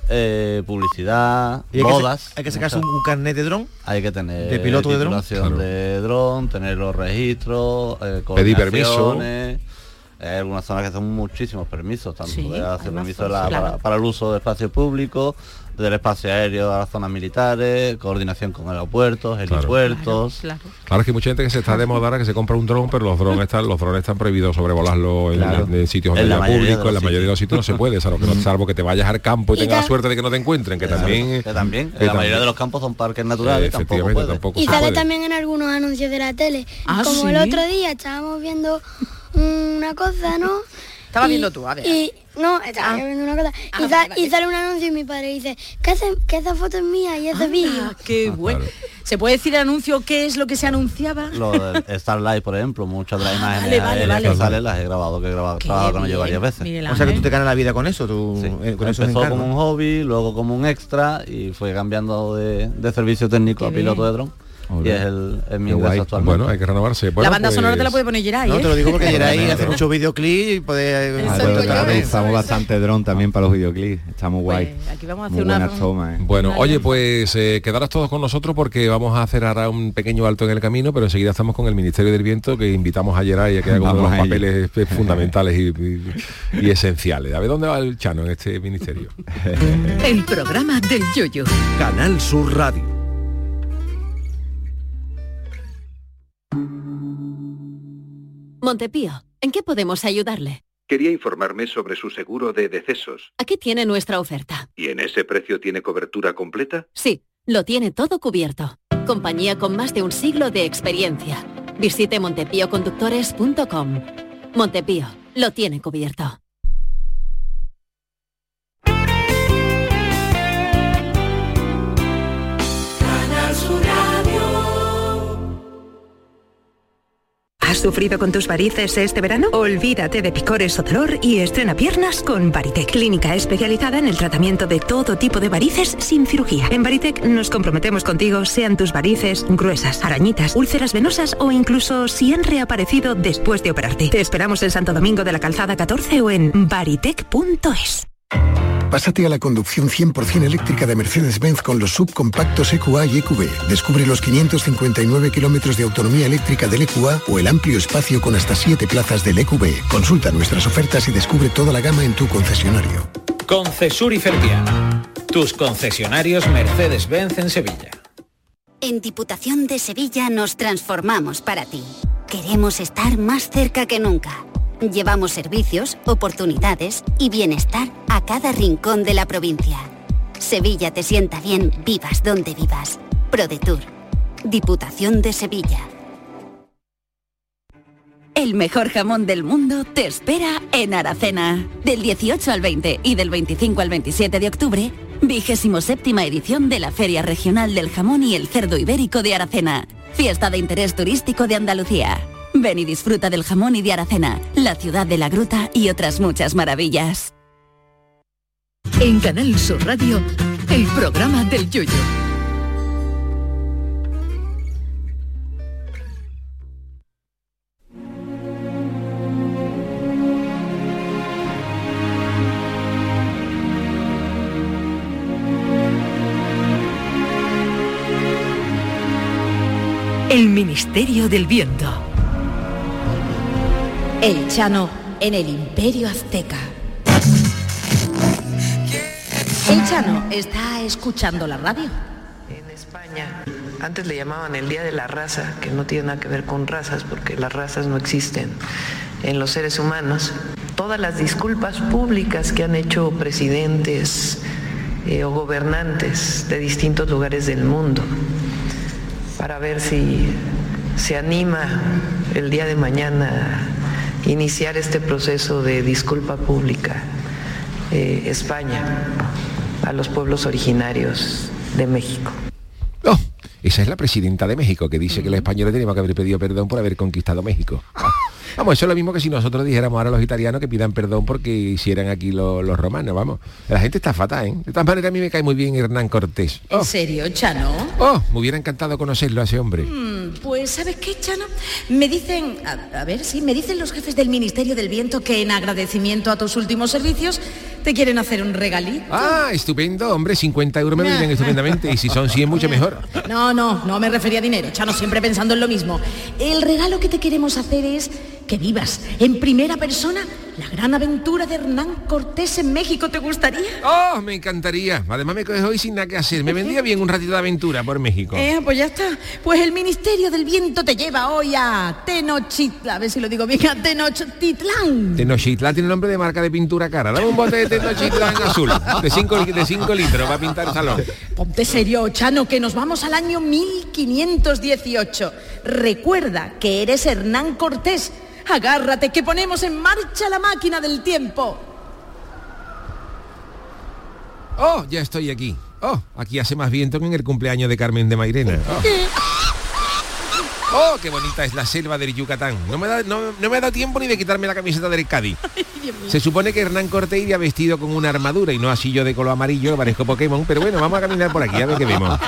publicidad, bodas. ¿Hay que sacarse un carnet de dron? Hay que tener de piloto de dron, de dron, tener los registros, pedir permiso. Hay algunas zonas que hacen muchísimos permisos, tanto de hacer permisos para el uso de espacio público, del espacio aéreo a las zonas militares, coordinación con aeropuertos, helipuertos. Claro, es que hay mucha gente que se está de moda ahora que se compra un dron, pero los drones están prohibidos sobrevolarlo en sitios donde haya público, en la mayoría de los sitios no se puede, salvo que te vayas al campo y tengas la suerte de que no te encuentren, que también la mayoría de los campos son parques naturales, tampoco y sale también en algunos anuncios de la tele. Como el otro día estábamos viendo una cosa, ¿no? Estaba viendo tú, a ver. Estaba viendo una cosa. Y sale un anuncio y mi padre dice, que esa foto es mía y ese vídeo. Qué bueno. ¿Se puede decir el anuncio qué es lo que se anunciaba? Lo de Starlight, por ejemplo, muchas de las imágenes que salen las he grabado con ellos varias veces. O sea que tú te ganas la vida con eso, con eso. Empezó como un hobby, luego como un extra y fue cambiando de servicio técnico a piloto de dron. Y es mi ingreso actualmente. Bueno, hay que renovarse. Bueno, la banda sonora te la puede poner Geray, No, te lo digo porque Geray hace muchos videoclips y puede... Usamos bastante dron también para los videoclips. Estamos guay. Aquí vamos a hacer una toma. Bueno, oye, pues quedaros todos con nosotros porque vamos a hacer ahora un pequeño alto en el camino, pero enseguida estamos con el Ministerio del Viento, que invitamos a Geray a que haga uno de los papeles fundamentales y esenciales. A ver, ¿dónde va el Chano en este ministerio? El programa del Yoyo. Canal Sur Radio. Montepío, ¿en qué podemos ayudarle? Quería informarme sobre su seguro de decesos. Aquí tiene nuestra oferta. ¿Y en ese precio tiene cobertura completa? Sí, lo tiene todo cubierto. Compañía con más de un siglo de experiencia. Visite montepíoconductores.com. Montepío, lo tiene cubierto. ¿Has sufrido con tus varices este verano? Olvídate de picores o dolor y estrena piernas con Varitec, clínica especializada en el tratamiento de todo tipo de varices sin cirugía. En Varitec nos comprometemos contigo, sean tus varices gruesas, arañitas, úlceras venosas o incluso si han reaparecido después de operarte. Te esperamos en Santo Domingo de la Calzada 14 o en varitec.es. Pásate a la conducción 100% eléctrica de Mercedes-Benz con los subcompactos EQA y EQB. Descubre los 559 kilómetros de autonomía eléctrica del EQA o el amplio espacio con hasta 7 plazas del EQB. Consulta nuestras ofertas y descubre toda la gama en tu concesionario. Concesur y Fervial, tus concesionarios Mercedes-Benz en Sevilla. En Diputación de Sevilla nos transformamos para ti. Queremos estar más cerca que nunca. Llevamos servicios, oportunidades y bienestar a cada rincón de la provincia. Sevilla te sienta bien, vivas donde vivas. ProDetour. Diputación de Sevilla. El mejor jamón del mundo te espera en Aracena. Del 18 al 20 y del 25 al 27 de octubre, 27ª edición de la Feria Regional del Jamón y el Cerdo Ibérico de Aracena. Fiesta de interés turístico de Andalucía. Ven y disfruta del jamón y de Aracena, la ciudad de la gruta y otras muchas maravillas. En Canal Sur Radio, el programa del Yoyo. Ministerio del Viento. El Chano en el Imperio Azteca. El Chano está escuchando la radio. En España, antes le llamaban el Día de la Raza, que no tiene nada que ver con razas, porque las razas no existen en los seres humanos. Todas las disculpas públicas que han hecho presidentes o gobernantes de distintos lugares del mundo, para ver si se anima el día de mañana a iniciar este proceso de disculpa pública España a los pueblos originarios de México. Oh, esa es la presidenta de México que dice que los españoles tenemos que haber pedido perdón por haber conquistado México. Vamos, eso es lo mismo que si nosotros dijéramos ahora a los italianos que pidan perdón porque hicieran aquí los romanos, vamos. La gente está fatal, ¿eh? De todas maneras a mí me cae muy bien Hernán Cortés. ¿En serio, Chano? Oh, me hubiera encantado conocerlo a ese hombre. Pues, ¿sabes qué, Chano? Me dicen, me dicen los jefes del Ministerio del Viento que en agradecimiento a tus últimos servicios te quieren hacer un regalito. Ah, estupendo, hombre, 50 euros me vienen estupendamente y si son 100 mucho mejor. No me refería a dinero, Chano, siempre pensando en lo mismo. El regalo que te queremos hacer es que vivas en primera persona la gran aventura de Hernán Cortés en México. ¿Te gustaría? Oh, me encantaría. Además me coges hoy sin nada que hacer. Me vendría bien un ratito de aventura por México. Pues ya está. Pues el Ministerio del Viento te lleva hoy a Tenochtitlán. A ver si lo digo bien, a Tenochtitlán. Tenochtitlán tiene nombre de marca de pintura cara. Dame un bote de Tenochtitlán azul de 5 litros para pintar el salón. Ponte serio, Chano, que nos vamos al año 1518. Recuerda que eres Hernán Cortés. Agárrate, que ponemos en marcha la máquina del tiempo. Oh, ya estoy aquí. Oh, aquí hace más viento que en el cumpleaños de Carmen de Mairena. Oh, qué bonita es la selva del Yucatán. No me ha dado tiempo ni de quitarme la camiseta del Cádiz. Se supone que Hernán Cortés iría vestido con una armadura y no así yo de color amarillo, que parezco Pokémon. Pero bueno, vamos a caminar por aquí, a ver qué vemos.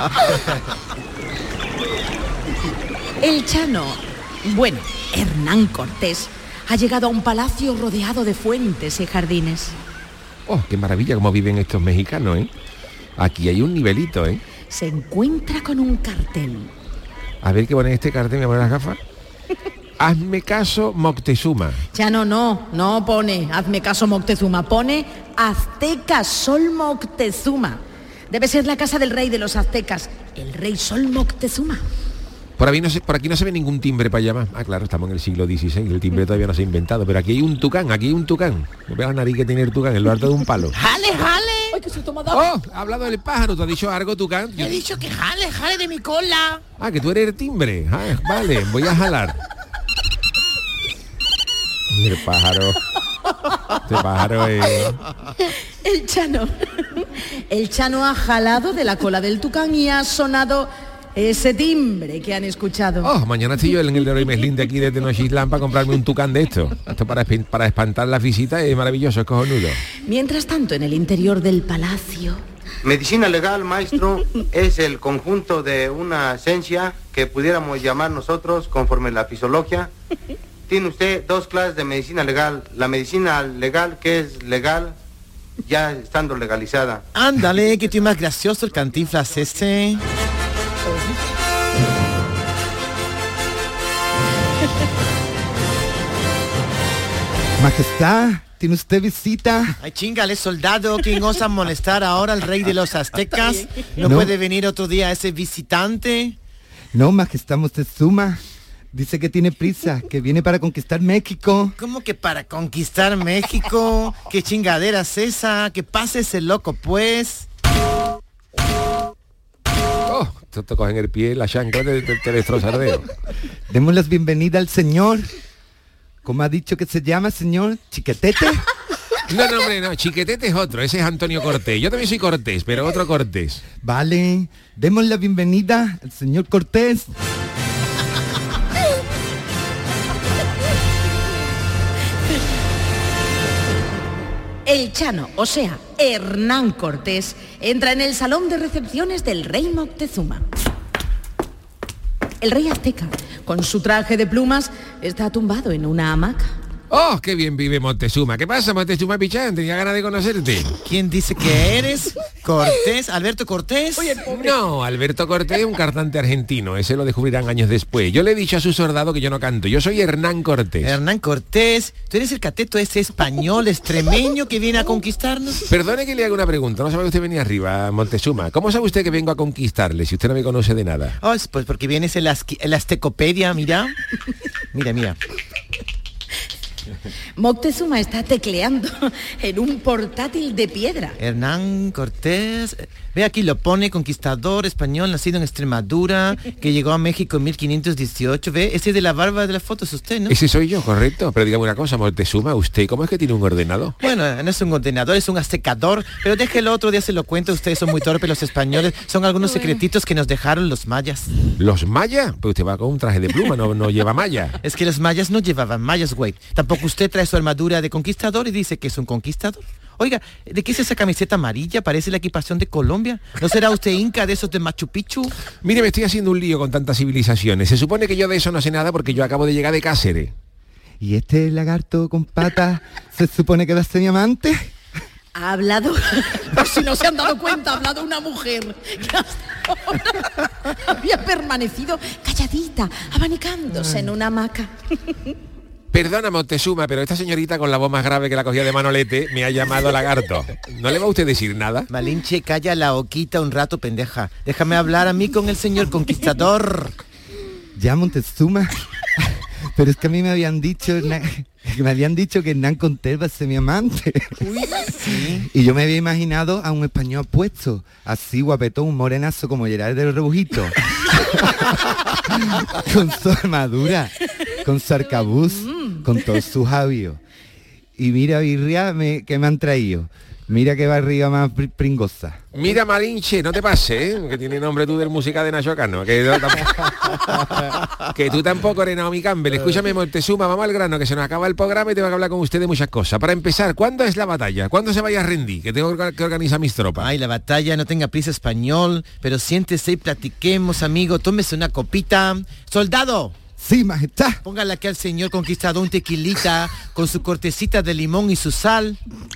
El Chano. Bueno, Hernán Cortés ha llegado a un palacio rodeado de fuentes y jardines. Oh, qué maravilla cómo viven estos mexicanos, ¿eh? Aquí hay un nivelito, ¿eh? Se encuentra con un cartel. A ver qué pone este cartel, me pone las gafas. Hazme caso, Moctezuma. Ya no pone hazme caso, Moctezuma. Pone Azteca Sol Moctezuma. Debe ser la casa del rey de los aztecas, el rey Sol Moctezuma. Por aquí no se ve ningún timbre para llamar. Ah, claro, estamos en el siglo XVI, el timbre todavía no se ha inventado. Pero aquí hay un tucán. Me ve la nariz que tiene el tucán en lo alto de un palo. ¡Jale! Ay, que se toma oh, ha hablado del pájaro. ¿Te ha dicho algo, tucán? He dicho que jale de mi cola. Ah, que tú eres el timbre. Ah, vale, voy a jalar. El pájaro. Este pájaro es... El Chano ha jalado de la cola del tucán y ha sonado... ese timbre que han escuchado. Oh, mañana estoy yo en el Leroy Merlin de aquí de Tenochtitlán para comprarme un tucán de esto. Esto para espantar las visitas es maravilloso, es cojonudo. Mientras tanto, en el interior del palacio... Medicina legal, maestro, es el conjunto de una ciencia que pudiéramos llamar nosotros conforme la fisiología. Tiene usted dos clases de medicina legal. La medicina legal, que es legal ya estando legalizada. Ándale, que estoy más gracioso el Cantinflas ese. Majestad, ¿tiene usted visita? Ay, chingale, soldado, ¿quién osa molestar ahora al rey de los aztecas? ¿No puede venir otro día ese visitante? No, Majestad Moctezuma. Dice que tiene prisa, que viene para conquistar México. ¿Cómo que para conquistar México? ¿Qué chingadera es esa? Que pase ese loco, pues. Oh, te cogen el pie, la chancla te destroza el dedo. Demos las bienvenidas al señor. ¿Cómo ha dicho que se llama, señor? ¿Chiquetete? No, hombre, no. Chiquetete es otro. Ese es Antonio Cortés. Yo también soy Cortés, pero otro Cortés. Vale. Demos la bienvenida al señor Cortés. El Chano, o sea, Hernán Cortés, entra en el salón de recepciones del rey Moctezuma. El rey azteca, con su traje de plumas, está tumbado en una hamaca. ¡Oh, qué bien vive Moctezuma! ¿Qué pasa, Moctezuma Pichán? Tenía ganas de conocerte. ¿Quién dice que eres? ¿Cortés? ¿Alberto Cortés? Oye, no, Alberto Cortés es un cantante argentino. Ese lo descubrirán años después. Yo le he dicho a su soldado que yo no canto. Yo soy Hernán Cortés. Hernán Cortés. ¿Tú eres el cateto ese español extremeño que viene a conquistarnos? Perdone que le haga una pregunta. No sabe usted venir arriba, Moctezuma. ¿Cómo sabe usted que vengo a conquistarle si usted no me conoce de nada? Oh, pues porque vienes en la Aztecopedia, mira. Mira. Moctezuma está tecleando en un portátil de piedra. Hernán Cortés, ve aquí lo pone, conquistador español, nacido en Extremadura, que llegó a México en 1518, ve, ese de la barba de la foto es usted, ¿no? Ese soy yo, correcto, pero dígame una cosa, Moctezuma, ¿usted cómo es que tiene un ordenador? Bueno, no es un ordenador, es un aztecador, pero déjelo otro día se lo cuento, ustedes son muy torpes los españoles, son algunos secretitos que nos dejaron los mayas. ¿Los mayas? Pues usted va con un traje de pluma, no lleva malla. Es que los mayas no llevaban mallas, güey, tampoco usted trae su armadura de conquistador y dice que es un conquistador. Oiga, ¿de qué es esa camiseta amarilla? Parece la equipación de Colombia. ¿No será usted inca de esos de Machu Picchu? Mire, me estoy haciendo un lío con tantas civilizaciones. Se supone que yo de eso no sé nada porque yo acabo de llegar de Cáceres. ¿Y este lagarto con patas se supone que va a ser mi amante? Ha hablado, por si no se han dado cuenta, ha hablado una mujer que hasta ahora había permanecido calladita, abanicándose en una hamaca. Perdona, Moctezuma, pero esta señorita con la voz más grave que la cogía de Manolete me ha llamado lagarto. ¿No le va a usted decir nada? Malinche, calla la boquita un rato, pendeja. Déjame hablar a mí con el señor conquistador. Ya, Moctezuma. Pero es que a mí me habían dicho que Hernán Cortés va a ser mi amante. Uy, sí. Y yo me había imaginado a un español puesto, así guapetón, un morenazo como Gerard de los Rebujitos. Con su armadura, con su arcabuz, con todos sus avios. Y mira, birria, que me han traído. Mira qué barriga más pringosa. Mira, Malinche, no te pases, que tiene nombre tú del música de Nacho Cano. Que tú tampoco eres Naomi Campbell. Escúchame, Moctezuma, vamos al grano, que se nos acaba el programa y te voy a hablar con usted de muchas cosas. Para empezar, ¿cuándo es la batalla? ¿Cuándo se vaya a rendir? Que tengo que organizar mis tropas. Ay, la batalla, no tenga prisa, español, pero siéntese y platiquemos, amigo. Tómese una copita. ¡Soldado! Sí, majestad. Póngale aquí al señor conquistador un tequilita con su cortecita de limón y su sal.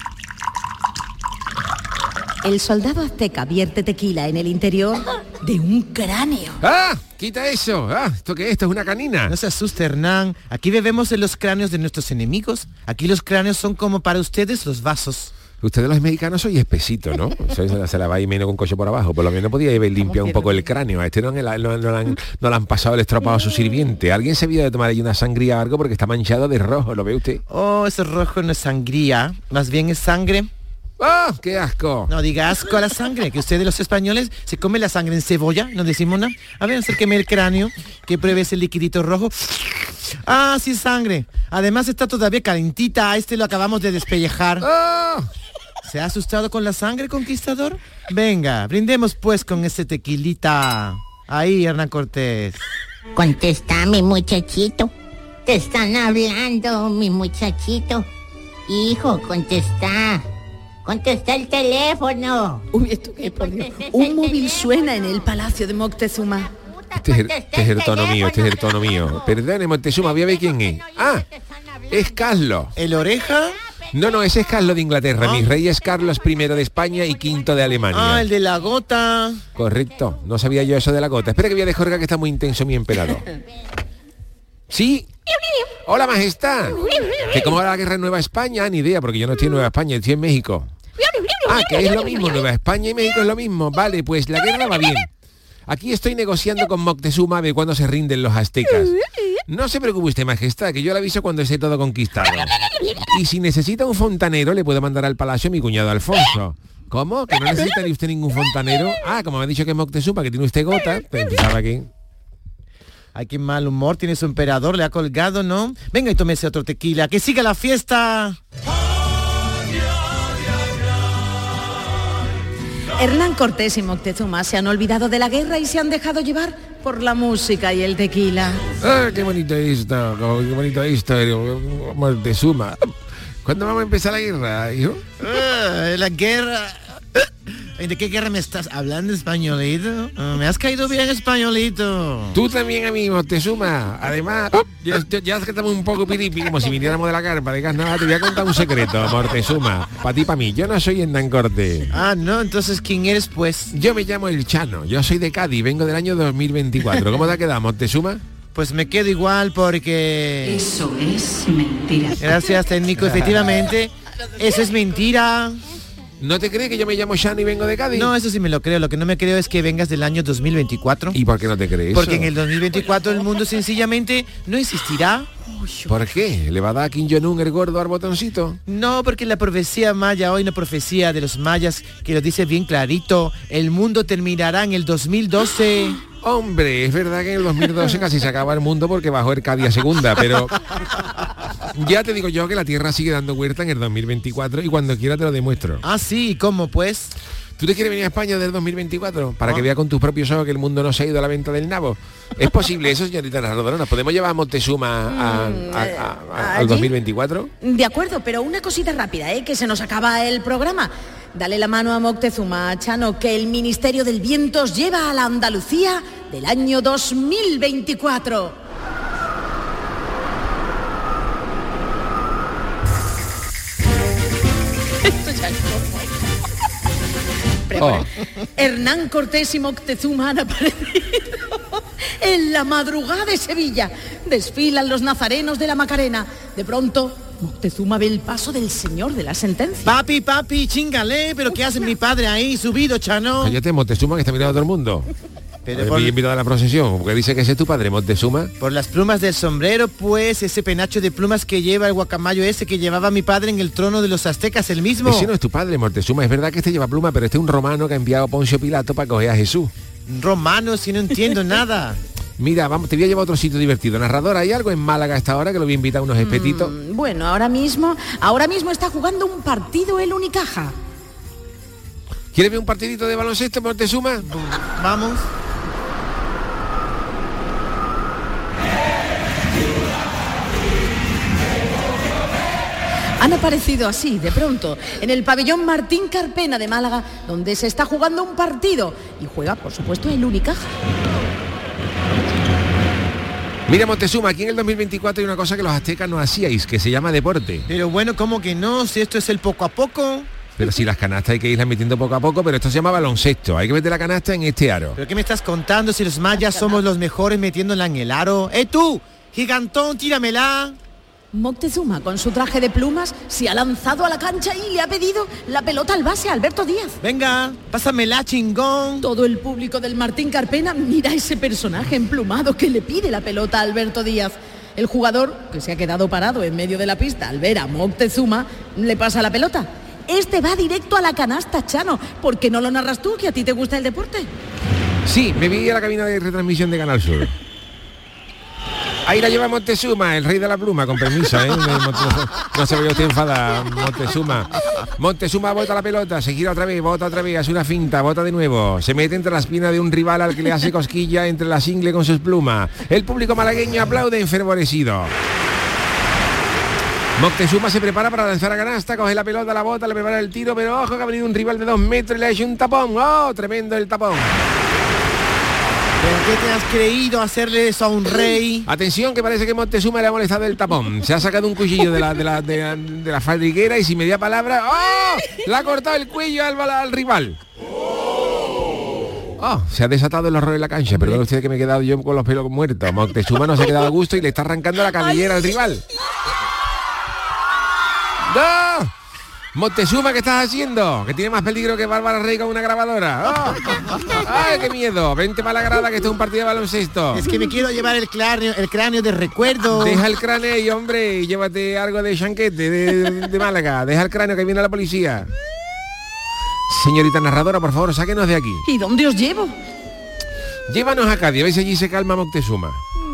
El soldado azteca vierte tequila en el interior de un cráneo. ¡Ah! ¡Quita eso! ¡Ah! ¿Esto qué es? Esto es una canina. No se asuste, Hernán. Aquí bebemos en los cráneos de nuestros enemigos. Aquí los cráneos son como para ustedes los vasos. Ustedes los mexicanos soy espesito, ¿no? Se la va y menos con coche por abajo. Por lo menos podía haber limpiado un poco el cráneo. A este no le han pasado el estropado a su sirviente. Alguien se vio de tomar ahí una sangría o algo porque está manchado de rojo, ¿lo ve usted? Oh, ese rojo no es sangría. Más bien es sangre. ¡Ah! ¡Qué asco! No diga asco a la sangre, que ustedes los españoles se comen la sangre en cebolla, no decimos nada. A ver, acérqueme el cráneo, que pruebe ese liquidito rojo. Ah, sí, sangre. Además está todavía calentita, a este lo acabamos de despellejar. ¡Ah! ¿Se ha asustado con la sangre, conquistador? Venga, brindemos pues con ese tequilita. Ahí, Hernán Cortés. Contesta, mi muchachito. Te están hablando, mi muchachito. Hijo, contesta. Contesta el teléfono. Uy, esto qué, por Dios. Un móvil suena en el palacio de Moctezuma. Este es el tono mío. Perdone, Moctezuma, voy a ver quién es. Ah, es Carlos. ¿El oreja? No, ese es Carlos de Inglaterra. Mi rey es Carlos I de España y V de Alemania. Ah, el de la gota. Correcto, no sabía yo eso de la gota. Espera que voy a descargar que está muy intenso mi emperador. ¿Sí? Hola, majestad. ¿Que cómo va la guerra en Nueva España? Ni idea, porque yo no estoy en Nueva España, estoy en México. Ah, que es lo mismo, Nueva España y México es lo mismo. Vale, pues la guerra va bien. Aquí estoy negociando con Moctezuma de cuándo se rinden los aztecas. No se preocupe usted, majestad, que yo le aviso cuando esté todo conquistado. Y si necesita un fontanero, le puedo mandar al palacio a mi cuñado Alfonso. ¿Cómo? ¿Que no necesitaría usted ningún fontanero? Ah, como me ha dicho que es Moctezuma, que tiene usted gota, pensaba que... Ay, qué mal humor tiene su emperador, le ha colgado, ¿no? Venga y tómese otro tequila, que siga la fiesta. Hernán Cortés y Moctezuma se han olvidado de la guerra y se han dejado llevar por la música y el tequila. Ah, qué bonito esto, Moctezuma. ¿Cuándo vamos a empezar la guerra, hijo? La guerra... ¿De qué guerra me estás hablando, españolito? Me has caído bien, españolito. Tú también, amigo, Moctezuma. Además, ya que estamos un poco piripi, como si viniéramos de la carpa de gas nada, te voy a contar un secreto, Moctezuma. Para ti, para mí. Yo no soy Hernán Cortés. Ah, no, entonces, ¿quién eres, pues? Yo me llamo El Chano. Yo soy de Cádiz, vengo del año 2024. ¿Cómo te ha quedado, Moctezuma? Pues me quedo igual porque... Eso es mentira. Gracias, técnico. Efectivamente, eso es mentira. ¿No te crees que yo me llamo Chano y vengo de Cádiz? No, eso sí me lo creo. Lo que no me creo es que vengas del año 2024. ¿Y por qué no te crees? Porque en el 2024 el mundo sencillamente no existirá. ¿Por qué? ¿Le va a dar a Kim Jong-un el gordo al botoncito? No, porque la profecía maya, hoy una profecía de los mayas que lo dice bien clarito, el mundo terminará en el 2012. Hombre, es verdad que en el 2012 casi se acaba el mundo porque bajó el Cádiz a segunda, pero ya te digo yo que la Tierra sigue dando vuelta en el 2024 y cuando quiera te lo demuestro. Ah, sí, ¿cómo pues? ¿Tú te quieres venir a España del 2024 para que vea con tus propios ojos que el mundo no se ha ido a la venta del nabo? ¿Es posible eso, señorita Narradora? ¿Nos podemos llevar a Moctezuma al 2024? De acuerdo, pero una cosita rápida, que se nos acaba el programa. Dale la mano a Moctezuma, Chano, que el Ministerio del Viento os lleva a la Andalucía del año 2024. Esto ya es Hernán Cortés y Moctezuma han aparecido en la madrugada de Sevilla. Desfilan los nazarenos de la Macarena. De pronto, Moctezuma ve el paso del señor de la sentencia. Papi, chingale, pero ¿qué hace mi padre ahí subido, Chano? Cállate, Moctezuma, que está mirando a todo el mundo. Pero por... invitado a la procesión, porque dice que ese es tu padre, Moctezuma. Por las plumas del sombrero, pues, ese penacho de plumas que lleva el guacamayo ese que llevaba mi padre en el trono de los aztecas, el mismo. Ese no es tu padre, Moctezuma, es verdad que este lleva pluma, pero este es un romano que ha enviado a Poncio Pilato para coger a Jesús. Romano, si no entiendo nada. Mira, vamos, te voy a llevar a otro sitio divertido. Narrador, ¿hay algo en Málaga a esta hora que lo voy a invitar a unos espetitos? Bueno, ahora mismo está jugando un partido el Unicaja. ¿Quieres ver un partidito de baloncesto, Moctezuma? Vamos. Han aparecido así, de pronto, en el pabellón Martín Carpena de Málaga, donde se está jugando un partido. Y juega, por supuesto, el Unicaja. Mira, Moctezuma, aquí en el 2024 hay una cosa que los aztecas no hacíais, que se llama deporte. Pero bueno, ¿cómo que no? Si esto es el poco a poco. Pero si las canastas hay que irlas metiendo poco a poco, pero esto se llama baloncesto. Hay que meter la canasta en este aro. ¿Pero qué me estás contando si los mayas somos los mejores metiéndola en el aro? Tú, gigantón, tíramela. Moctezuma, con su traje de plumas, se ha lanzado a la cancha y le ha pedido la pelota al base a Alberto Díaz. Venga, pásamela, chingón. Todo el público del Martín Carpena mira a ese personaje emplumado que le pide la pelota a Alberto Díaz. El jugador, que se ha quedado parado en medio de la pista al ver a Moctezuma, le pasa la pelota. Este va directo a la canasta, Chano. ¿Por qué no lo narras tú, que a ti te gusta el deporte? Sí, me vi a la cabina de retransmisión de Canal Sur. Ahí la lleva Moctezuma, el rey de la pluma, con permiso, ¿eh? No se vaya usted enfadada, Moctezuma. Moctezuma bota la pelota, se gira otra vez, bota otra vez, hace una finta, bota de nuevo. Se mete entre las piernas de un rival al que le hace cosquilla entre las ingles con sus plumas. El público malagueño aplaude enfervorecido. Moctezuma se prepara para lanzar a canasta, coge la pelota, la bota, le prepara el tiro, pero ojo que ha venido un rival de 2 metros y le ha hecho un tapón. ¡Oh, tremendo el tapón! ¿Pero qué te has creído hacerle eso a un rey? Atención, que parece que Moctezuma le ha molestado el tapón. Se ha sacado un cuchillo de la fabriquera y sin media palabra, ¡oh!, le ha cortado el cuello al rival. Oh, se ha desatado el horror en la cancha. Perdón usted que me he quedado yo con los pelos muertos. Moctezuma no se ha quedado a gusto y le está arrancando la cabellera al rival. ¡No! Moctezuma, ¿qué estás haciendo? Que tiene más peligro que Bárbara Rey con una grabadora. ¡Oh! ¡Ay, qué miedo! Vente para la grada, que esto es un partido de baloncesto. Es que me quiero llevar el cráneo de recuerdo. Deja el cráneo ahí, hombre, y llévate algo de chanquete de Málaga. Deja el cráneo, que viene la policía. Señorita narradora, por favor, sáquenos de aquí. ¿Y dónde os llevo? Llévanos a Cádiz, a ver si allí se calma Moctezuma.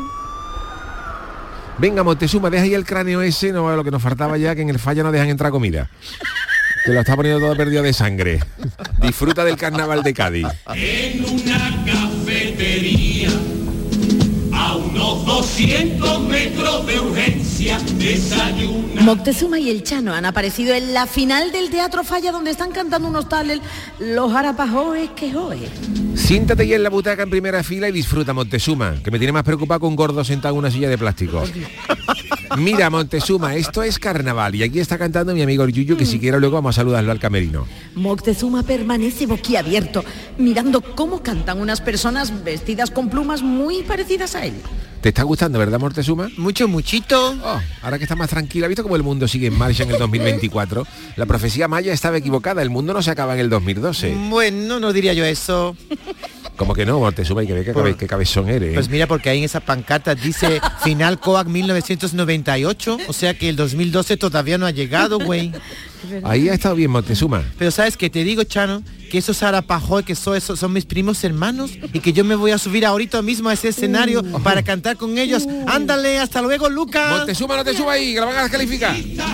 Venga, Moctezuma, deja ahí el cráneo ese, no lo que nos faltaba ya, que en el falla no dejan entrar comida. Te lo está poniendo todo perdido de sangre. Disfruta del carnaval de Cádiz. En una cafetería, a unos 200 200 metros de urgencia, desayuna. Moctezuma y el Chano han aparecido en la final del Teatro Falla, donde están cantando unos tales los arapajoes que joe. Siéntate ya en la butaca en primera fila y disfruta, Moctezuma, que me tiene más preocupado que un gordo sentado en una silla de plástico. Mira, Moctezuma, esto es carnaval y aquí está cantando mi amigo el Yuyu, que si quiere luego vamos a saludarlo al camerino. Moctezuma permanece boquiabierto, mirando cómo cantan unas personas vestidas con plumas muy parecidas a él. ¿Te está gustando, verdad, Moctezuma? Mucho, muchito. Oh, ahora que está más tranquila, ¿has visto cómo el mundo sigue en marcha en el 2024? La profecía maya estaba equivocada, el mundo no se acaba en el 2012. Bueno, no diría yo eso. ¿Cómo que no, Moctezuma? Y que ve qué cabezón eres. Pues mira, porque ahí en esas pancartas dice final COAC 1998, o sea que el 2012 todavía no ha llegado, güey. Ahí ha estado bien, Moctezuma. Pero ¿sabes qué? Te digo, Chano, que esos arapajoy, que son mis primos hermanos y que yo me voy a subir ahorita mismo a ese escenario para cantar con ellos. Ándale, hasta luego, Lucas. Moctezuma, no te subas ahí, que la van a descalificar.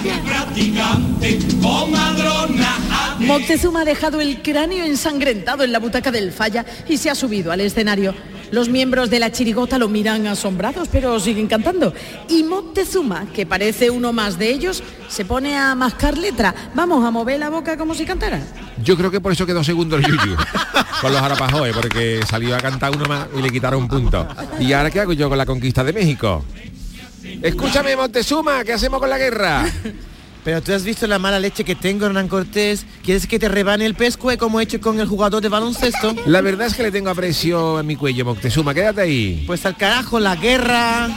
Moctezuma ha dejado el cráneo ensangrentado en la butaca del Falla y se ha subido al escenario. Los miembros de la chirigota lo miran asombrados, pero siguen cantando. Y Moctezuma, que parece uno más de ellos, se pone a mascar letra. Vamos, a mover la boca como si cantara. Yo creo que por eso quedó segundo el Yuyu, con los arapajoes, porque salió a cantar uno más y le quitaron un punto. ¿Y ahora qué hago yo con la conquista de México? Escúchame, Moctezuma, ¿qué hacemos con la guerra? Pero tú has visto la mala leche que tengo, Hernán Cortés. ¿Quieres que te rebane el pescue como he hecho con el jugador de baloncesto? La verdad es que le tengo aprecio en mi cuello, Moctezuma. Quédate ahí. Pues al carajo, la guerra.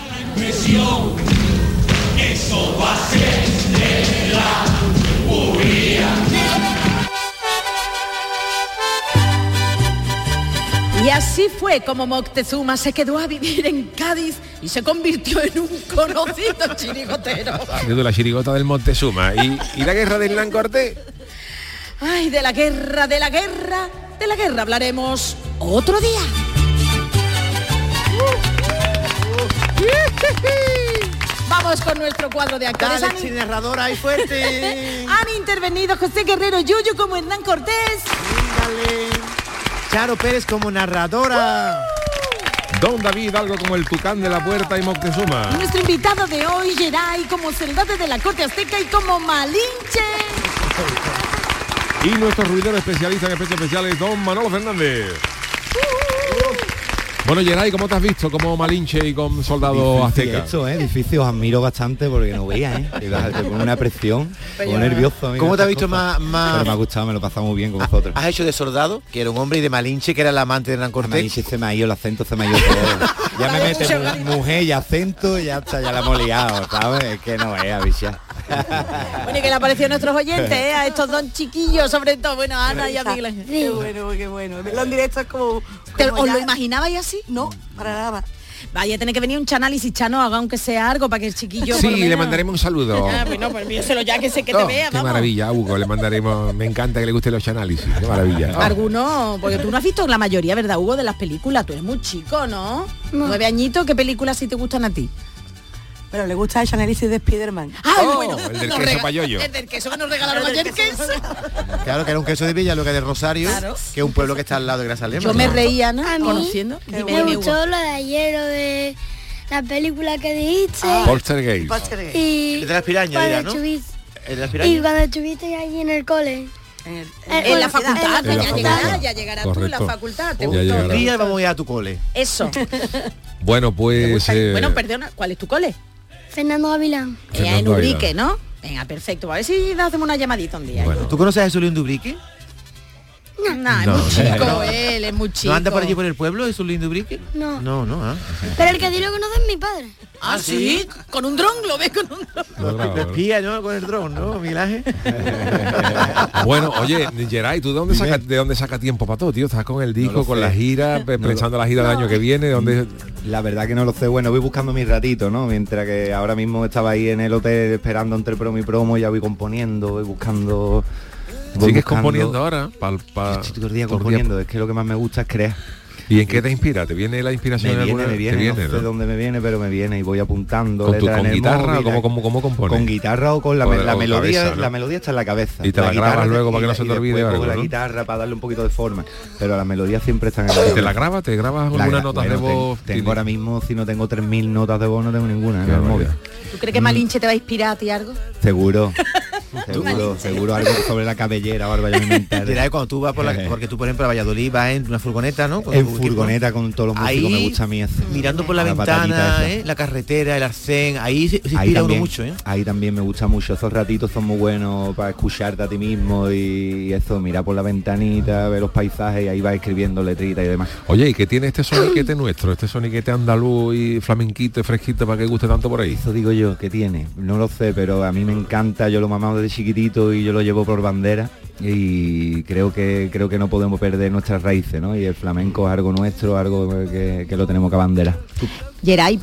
Eso va a ser de la furia. Y así fue como Moctezuma se quedó a vivir en Cádiz y se convirtió en un conocido chirigotero. De la chirigota del Moctezuma. ¿Y la guerra de Hernán Cortés? Ay, de la guerra hablaremos otro día. Vamos con nuestro cuadro de actores. Dale, narradora, ahí fuerte. Han intervenido José Guerrero Yuyu como Hernán Cortés. Dale. Charo Pérez como narradora. Don David, algo como el Tucán de la Puerta y Moctezuma. Nuestro invitado de hoy, Geray, como soldado de la corte azteca y como Malinche. Y nuestro ruidero especialista en efectos especiales, don Manolo Fernández. Bueno, Geray, ¿cómo te has visto como Malinche y con soldado azteca? Esto, difícil, os admiro bastante porque no veía, te pone una presión, como nervioso. ¿Cómo te has visto más? Pero me ha gustado, me lo pasamos muy bien con vosotros. ¿Has hecho de soldado, que era un hombre, y de Malinche, que era el amante de Hernán Cortés? Malinche se me ha ido el acento, se me ha ido todo. Ya me mete mujer y acento y ya está, ya la hemos liado, ¿sabes? Es que no es, bicha. Bueno, y que le apareció a nuestros oyentes, a estos dos chiquillos, sobre todo, bueno, a Ana y a Miguel. Qué bueno. Verlo en directo es como ¿Os lo imaginabais así? No, para nada. Vaya a tener que venir un chanálisis, Chano, haga aunque sea algo para que el chiquillo... Sí, le mandaremos un saludo. Bueno, pues envíoselo ya, que sé que te vea, qué vamos. Maravilla, Hugo, le mandaremos... Me encanta que le gusten los chanálisis, qué maravilla. Algunos, porque tú no has visto la mayoría, ¿verdad, Hugo, de las películas? Tú eres muy chico, ¿no? 9 añitos, ¿qué películas sí te gustan a ti? Pero le gusta el análisis de Spiderman. ¡Ay, bueno! El del queso payoyo. El del queso que nos regalaron ayer, queso. Claro, que era un queso de Villaluque de Rosario, claro, que es un pueblo que está al lado de Grazalema. Yo me reía, ¿no? Conociendo. Me gustó lo de ayer, lo de la película que dijiste. Poltergeist. Y de las pirañas, ¿no? Y cuando estuviste allí en el cole. En la facultad, ya llegará tú en la facultad. Un día vamos a ir a tu cole. Eso. Bueno, pues... Bueno, perdona, ¿cuál es tu cole? Fernando Gavilán. En Ubrique, ¿no? Venga, perfecto. A ver si le hacemos una llamadita un día. Bueno, ¿tú conoces a Jesús León de Ubrique? No, es muy chico, él es muy chico. ¿No anda por allí por el pueblo, Jesús León de Ubrique? No. No. Pero el que di lo conoce es mi padre. ¿Ah, sí? ¿Con un dron? ¿Lo ves con un dron? Lo espía, ¿no? Con el dron, ¿no? Milaje. Bueno, oye, Geray, ¿tú de dónde saca tiempo para todo, tío? ¿Estás con el disco, con la gira, pensando la gira del año que viene? ¿Dónde? La verdad que no lo sé. Bueno, voy buscando mi ratito, ¿no? Mientras que ahora mismo estaba ahí en el hotel esperando entre promo y promo, ya voy componiendo, voy buscando... ¿Sigues componiendo ahora? Estoy todo el día componiendo, es que lo que más me gusta es crear. ¿Y en qué te inspira? ¿Te viene la inspiración? Me viene, no sé dónde me viene, pero me viene y voy apuntando. ¿Con guitarra o cómo compones? Con guitarra o con la melodía, cabeza, ¿no? La melodía está en la cabeza. Y te la grabas luego para que no se te olvide algo, ¿no? la guitarra para darle un poquito de forma, pero la melodía siempre está en la cabeza. ¿Te la grabas? ¿Te grabas algunas notas de voz? Tengo ahora mismo, si no tengo 3000 notas de voz, no tengo ninguna en el móvil. ¿Tú crees que Malinche te va a inspirar a ti algo? Seguro. Seguro algo sobre la cabellera o algo ya me inventaré. Cuando tú vas porque tú por ejemplo a Valladolid vas en una furgoneta, ¿no? En furgoneta con todos los músicos, me gusta a mí eso. Mirando por la ventana, la carretera, el arcén, ahí se inspira uno mucho, Ahí también me gusta mucho, esos ratitos son muy buenos para escucharte a ti mismo y eso, mirar por la ventanita, ver los paisajes y ahí vas escribiendo letritas y demás. Oye, ¿y qué tiene este soniquete nuestro? Este soniquete andaluz y flamenquito, fresquito para que guste tanto por ahí. Eso digo yo, ¿qué tiene? No lo sé, pero a mí me encanta, yo lo mamado desde chiquitito y yo lo llevo por bandera y creo que no podemos perder nuestras raíces, ¿no? Y el flamenco es algo nuestro, algo que lo tenemos que abanderar. Geray,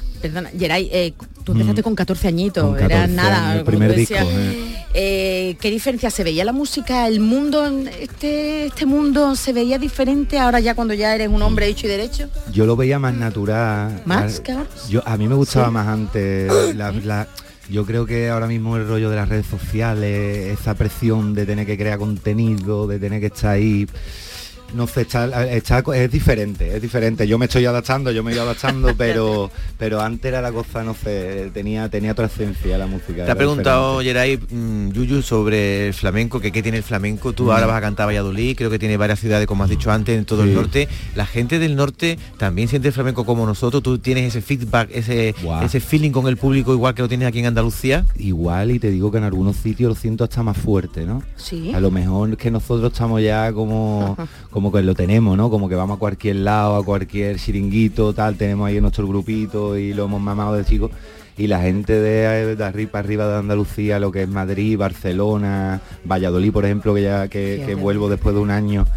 tú empezaste con 14 añitos, era nada, el primer disco. ¿Qué diferencia se veía la música, el mundo, este mundo se veía diferente ahora ya cuando ya eres un hombre hecho y derecho? Yo lo veía más natural. ¿Más que ahora? A mí me gustaba más antes yo creo que ahora mismo el rollo de las redes sociales, esa presión de tener que crear contenido, de tener que estar ahí, no sé, es diferente. Yo me he ido adaptando, pero antes era la cosa, no sé, tenía otra esencia la música. Te ha preguntado Geray, Yuyu, sobre el flamenco, que qué tiene el flamenco. Tú ahora vas a cantar Valladolid, creo que tiene varias ciudades, como has dicho antes, en todo el norte. La gente del norte también siente el flamenco como nosotros. Tú tienes ese feedback, ese feeling con el público igual que lo tienes aquí en Andalucía. Igual, y te digo que en algunos sitios lo siento hasta más fuerte, ¿no? Sí. A lo mejor que nosotros estamos ya como que lo tenemos, ¿no? Como que vamos a cualquier lado, a cualquier chiringuito, tal, tenemos ahí nuestro grupito y lo hemos mamado de chicos. Y la gente de arriba para arriba de Andalucía, lo que es Madrid, Barcelona, Valladolid, por ejemplo, que vuelvo después de un año,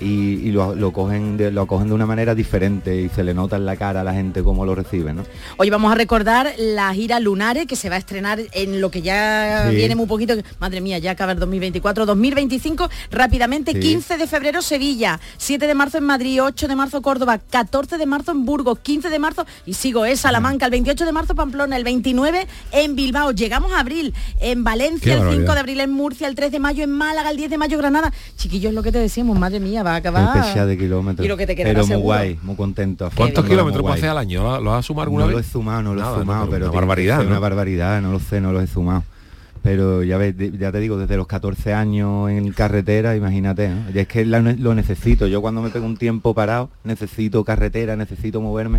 y lo cogen de una manera diferente y se le nota en la cara a la gente cómo lo recibe, ¿no? Hoy vamos a recordar la gira Lunares, que se va a estrenar en lo que ya viene muy poquito, madre mía, ya acaba el 2024, 2025, rápidamente. 15 de febrero Sevilla, 7 de marzo en Madrid, 8 de marzo Córdoba, 14 de marzo en Burgos, 15 de marzo, y sigo, Salamanca, el 28 de marzo Pamplona, el 29 en Bilbao, llegamos a abril en Valencia, el 5 de abril en Murcia, el 3 de mayo en Málaga, el 10 de mayo Granada. Chiquillos, lo que te decíamos, madre mía, va a acabar. Especial de kilómetros. Y lo que te queda, pero muy seguro. guay, muy contento. ¿Cuántos kilómetros pasé al año? ¿Lo has sumado alguna vez? No lo he sumado, pero una barbaridad, ¿no? Una barbaridad, no lo sé, no lo he sumado. Pero ya ves, ya te digo, desde los 14 años en carretera, imagínate, ¿no? Y es que lo necesito. Yo cuando me pego un tiempo parado, necesito carretera, necesito moverme.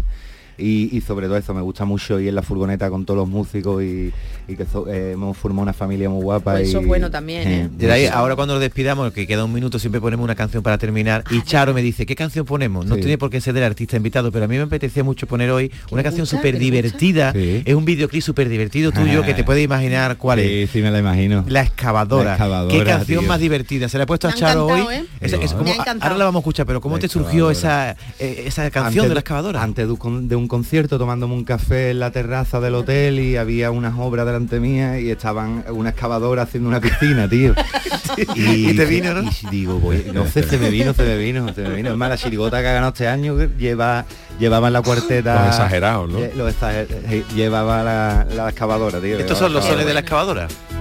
Y sobre todo eso, me gusta mucho ir en la furgoneta con todos los músicos y que hemos formado una familia muy guapa. Pues eso es bueno también, Geray, ahora cuando nos despidamos, que queda un minuto, siempre ponemos una canción para terminar, y Charo me dice, ¿qué canción ponemos? No tiene por qué ser del artista invitado, pero a mí me apetecía mucho poner hoy una canción súper divertida. Es un videoclip súper divertido tuyo, que te puedes imaginar cuál es. Sí, me la imagino. La excavadora. ¿Qué canción más divertida? Se la he puesto a Charo hoy. Ahora la vamos a escuchar, pero ¿cómo te surgió esa canción de la excavadora? Antes de un concierto, tomándome un café en la terraza del hotel, y había unas obras delante mía y estaban una excavadora haciendo una piscina, tío. y te vino, ¿no? Y digo, no sé, se me vino. Es más, la chirigota que ha ganado este año llevaba en la cuarteta. Los exagerados, ¿no? Llevaba la excavadora, tío. ¿Estos son los soles de la excavadora?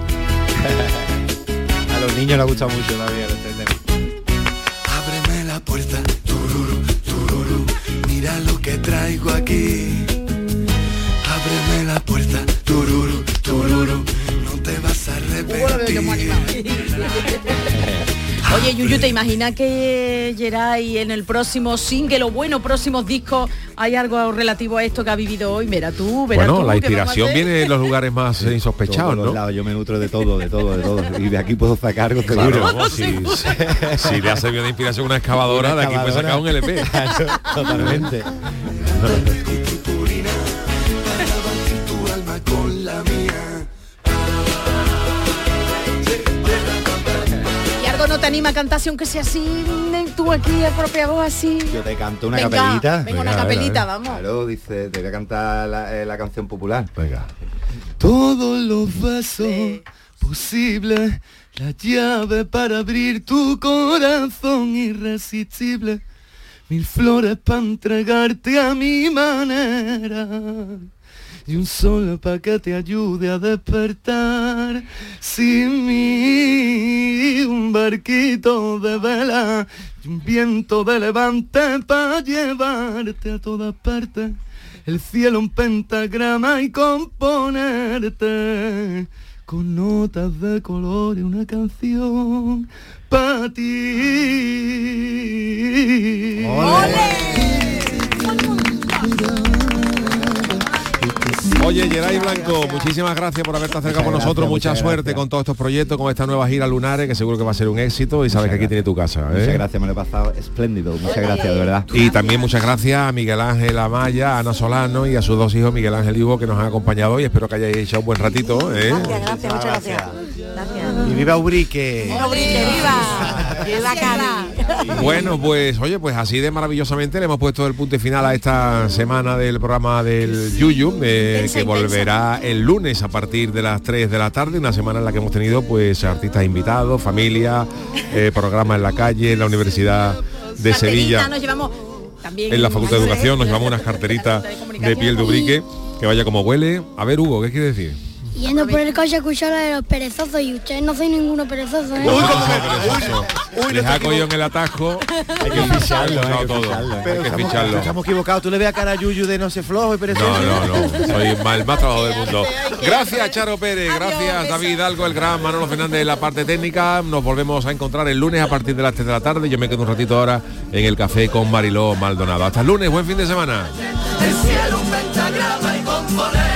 A los niños les gusta mucho todavía. Ábreme la puerta, tururu, tururu, mira lo que traigo aquí. Ábreme la puerta, tururu, tururu, no te vas a arrepentir. Oye, Yuyu, ¿te imaginas que Geray en el próximo single o próximos discos hay algo relativo a esto que ha vivido hoy? Verás tú, la inspiración viene en los lugares más insospechados, ¿no? Lados, yo me nutro de todo. Y de aquí puedo sacar algo seguro. Claro, si le ha servido de inspiración una excavadora, de aquí puedes sacar un LP. Totalmente. ¿No te anima a cantarse aunque sea así, tú aquí a propia voz así? Yo te canto una capelita. Venga, una capelita, vamos. Claro, dice, te voy a cantar la canción popular. Venga. Todos los besos posibles, la llave para abrir tu corazón irresistible. 1000 flores para entregarte a mi manera y un sol para que te ayude a despertar. Sin mí, un barquito de vela y un viento de levante para llevarte a todas partes, el cielo un pentagrama y componerte con notas de color y una canción para ti. Oye, Geray Blanco, muchísimas gracias por haberte acercado con nosotros, mucha suerte con todos estos proyectos, con esta nueva gira Lunares, que seguro que va a ser un éxito y sabes que aquí tiene tu casa. Muchas gracias, me lo he pasado espléndido, muchas gracias, de verdad. Y también muchas gracias a Miguel Ángel Amaya, a Ana Solano y a sus 2 hijos, Miguel Ángel y Hugo, que nos han acompañado hoy, espero que hayáis echado un buen ratito. Gracias, muchas gracias. Y viva Ubrique. Viva Cari. Bueno, pues oye, pues así de maravillosamente le hemos puesto el punto final a esta semana del programa del Yuyu, que volverá el lunes a partir de las 3 de la tarde, una semana en la que hemos tenido pues artistas invitados, familia, programas en la calle, en la Universidad de Sevilla, nos llevamos también en la Facultad de Educación, nos llevamos unas carteritas de piel de Ubrique, que vaya como huele. A ver, Hugo, ¿qué quiere decir? Yendo por el coche a escuchar la de los perezosos y ustedes no soy ninguno perezoso, ¿eh? Les ha cogido en el atajo. Hay que ficharlo, Pero estamos equivocados. Tú le ves a cara a Yuyu de no ser flojo y perezoso. No. Soy el más trabajador del mundo. Gracias, Charo Pérez. Gracias, David Hidalgo, el gran Manolo Fernández en la parte técnica. Nos volvemos a encontrar el lunes a partir de las 3 de la tarde. Yo me quedo un ratito ahora en el café con Mariló Maldonado. Hasta el lunes. Buen fin de semana. El cielo un pentagrama y componer.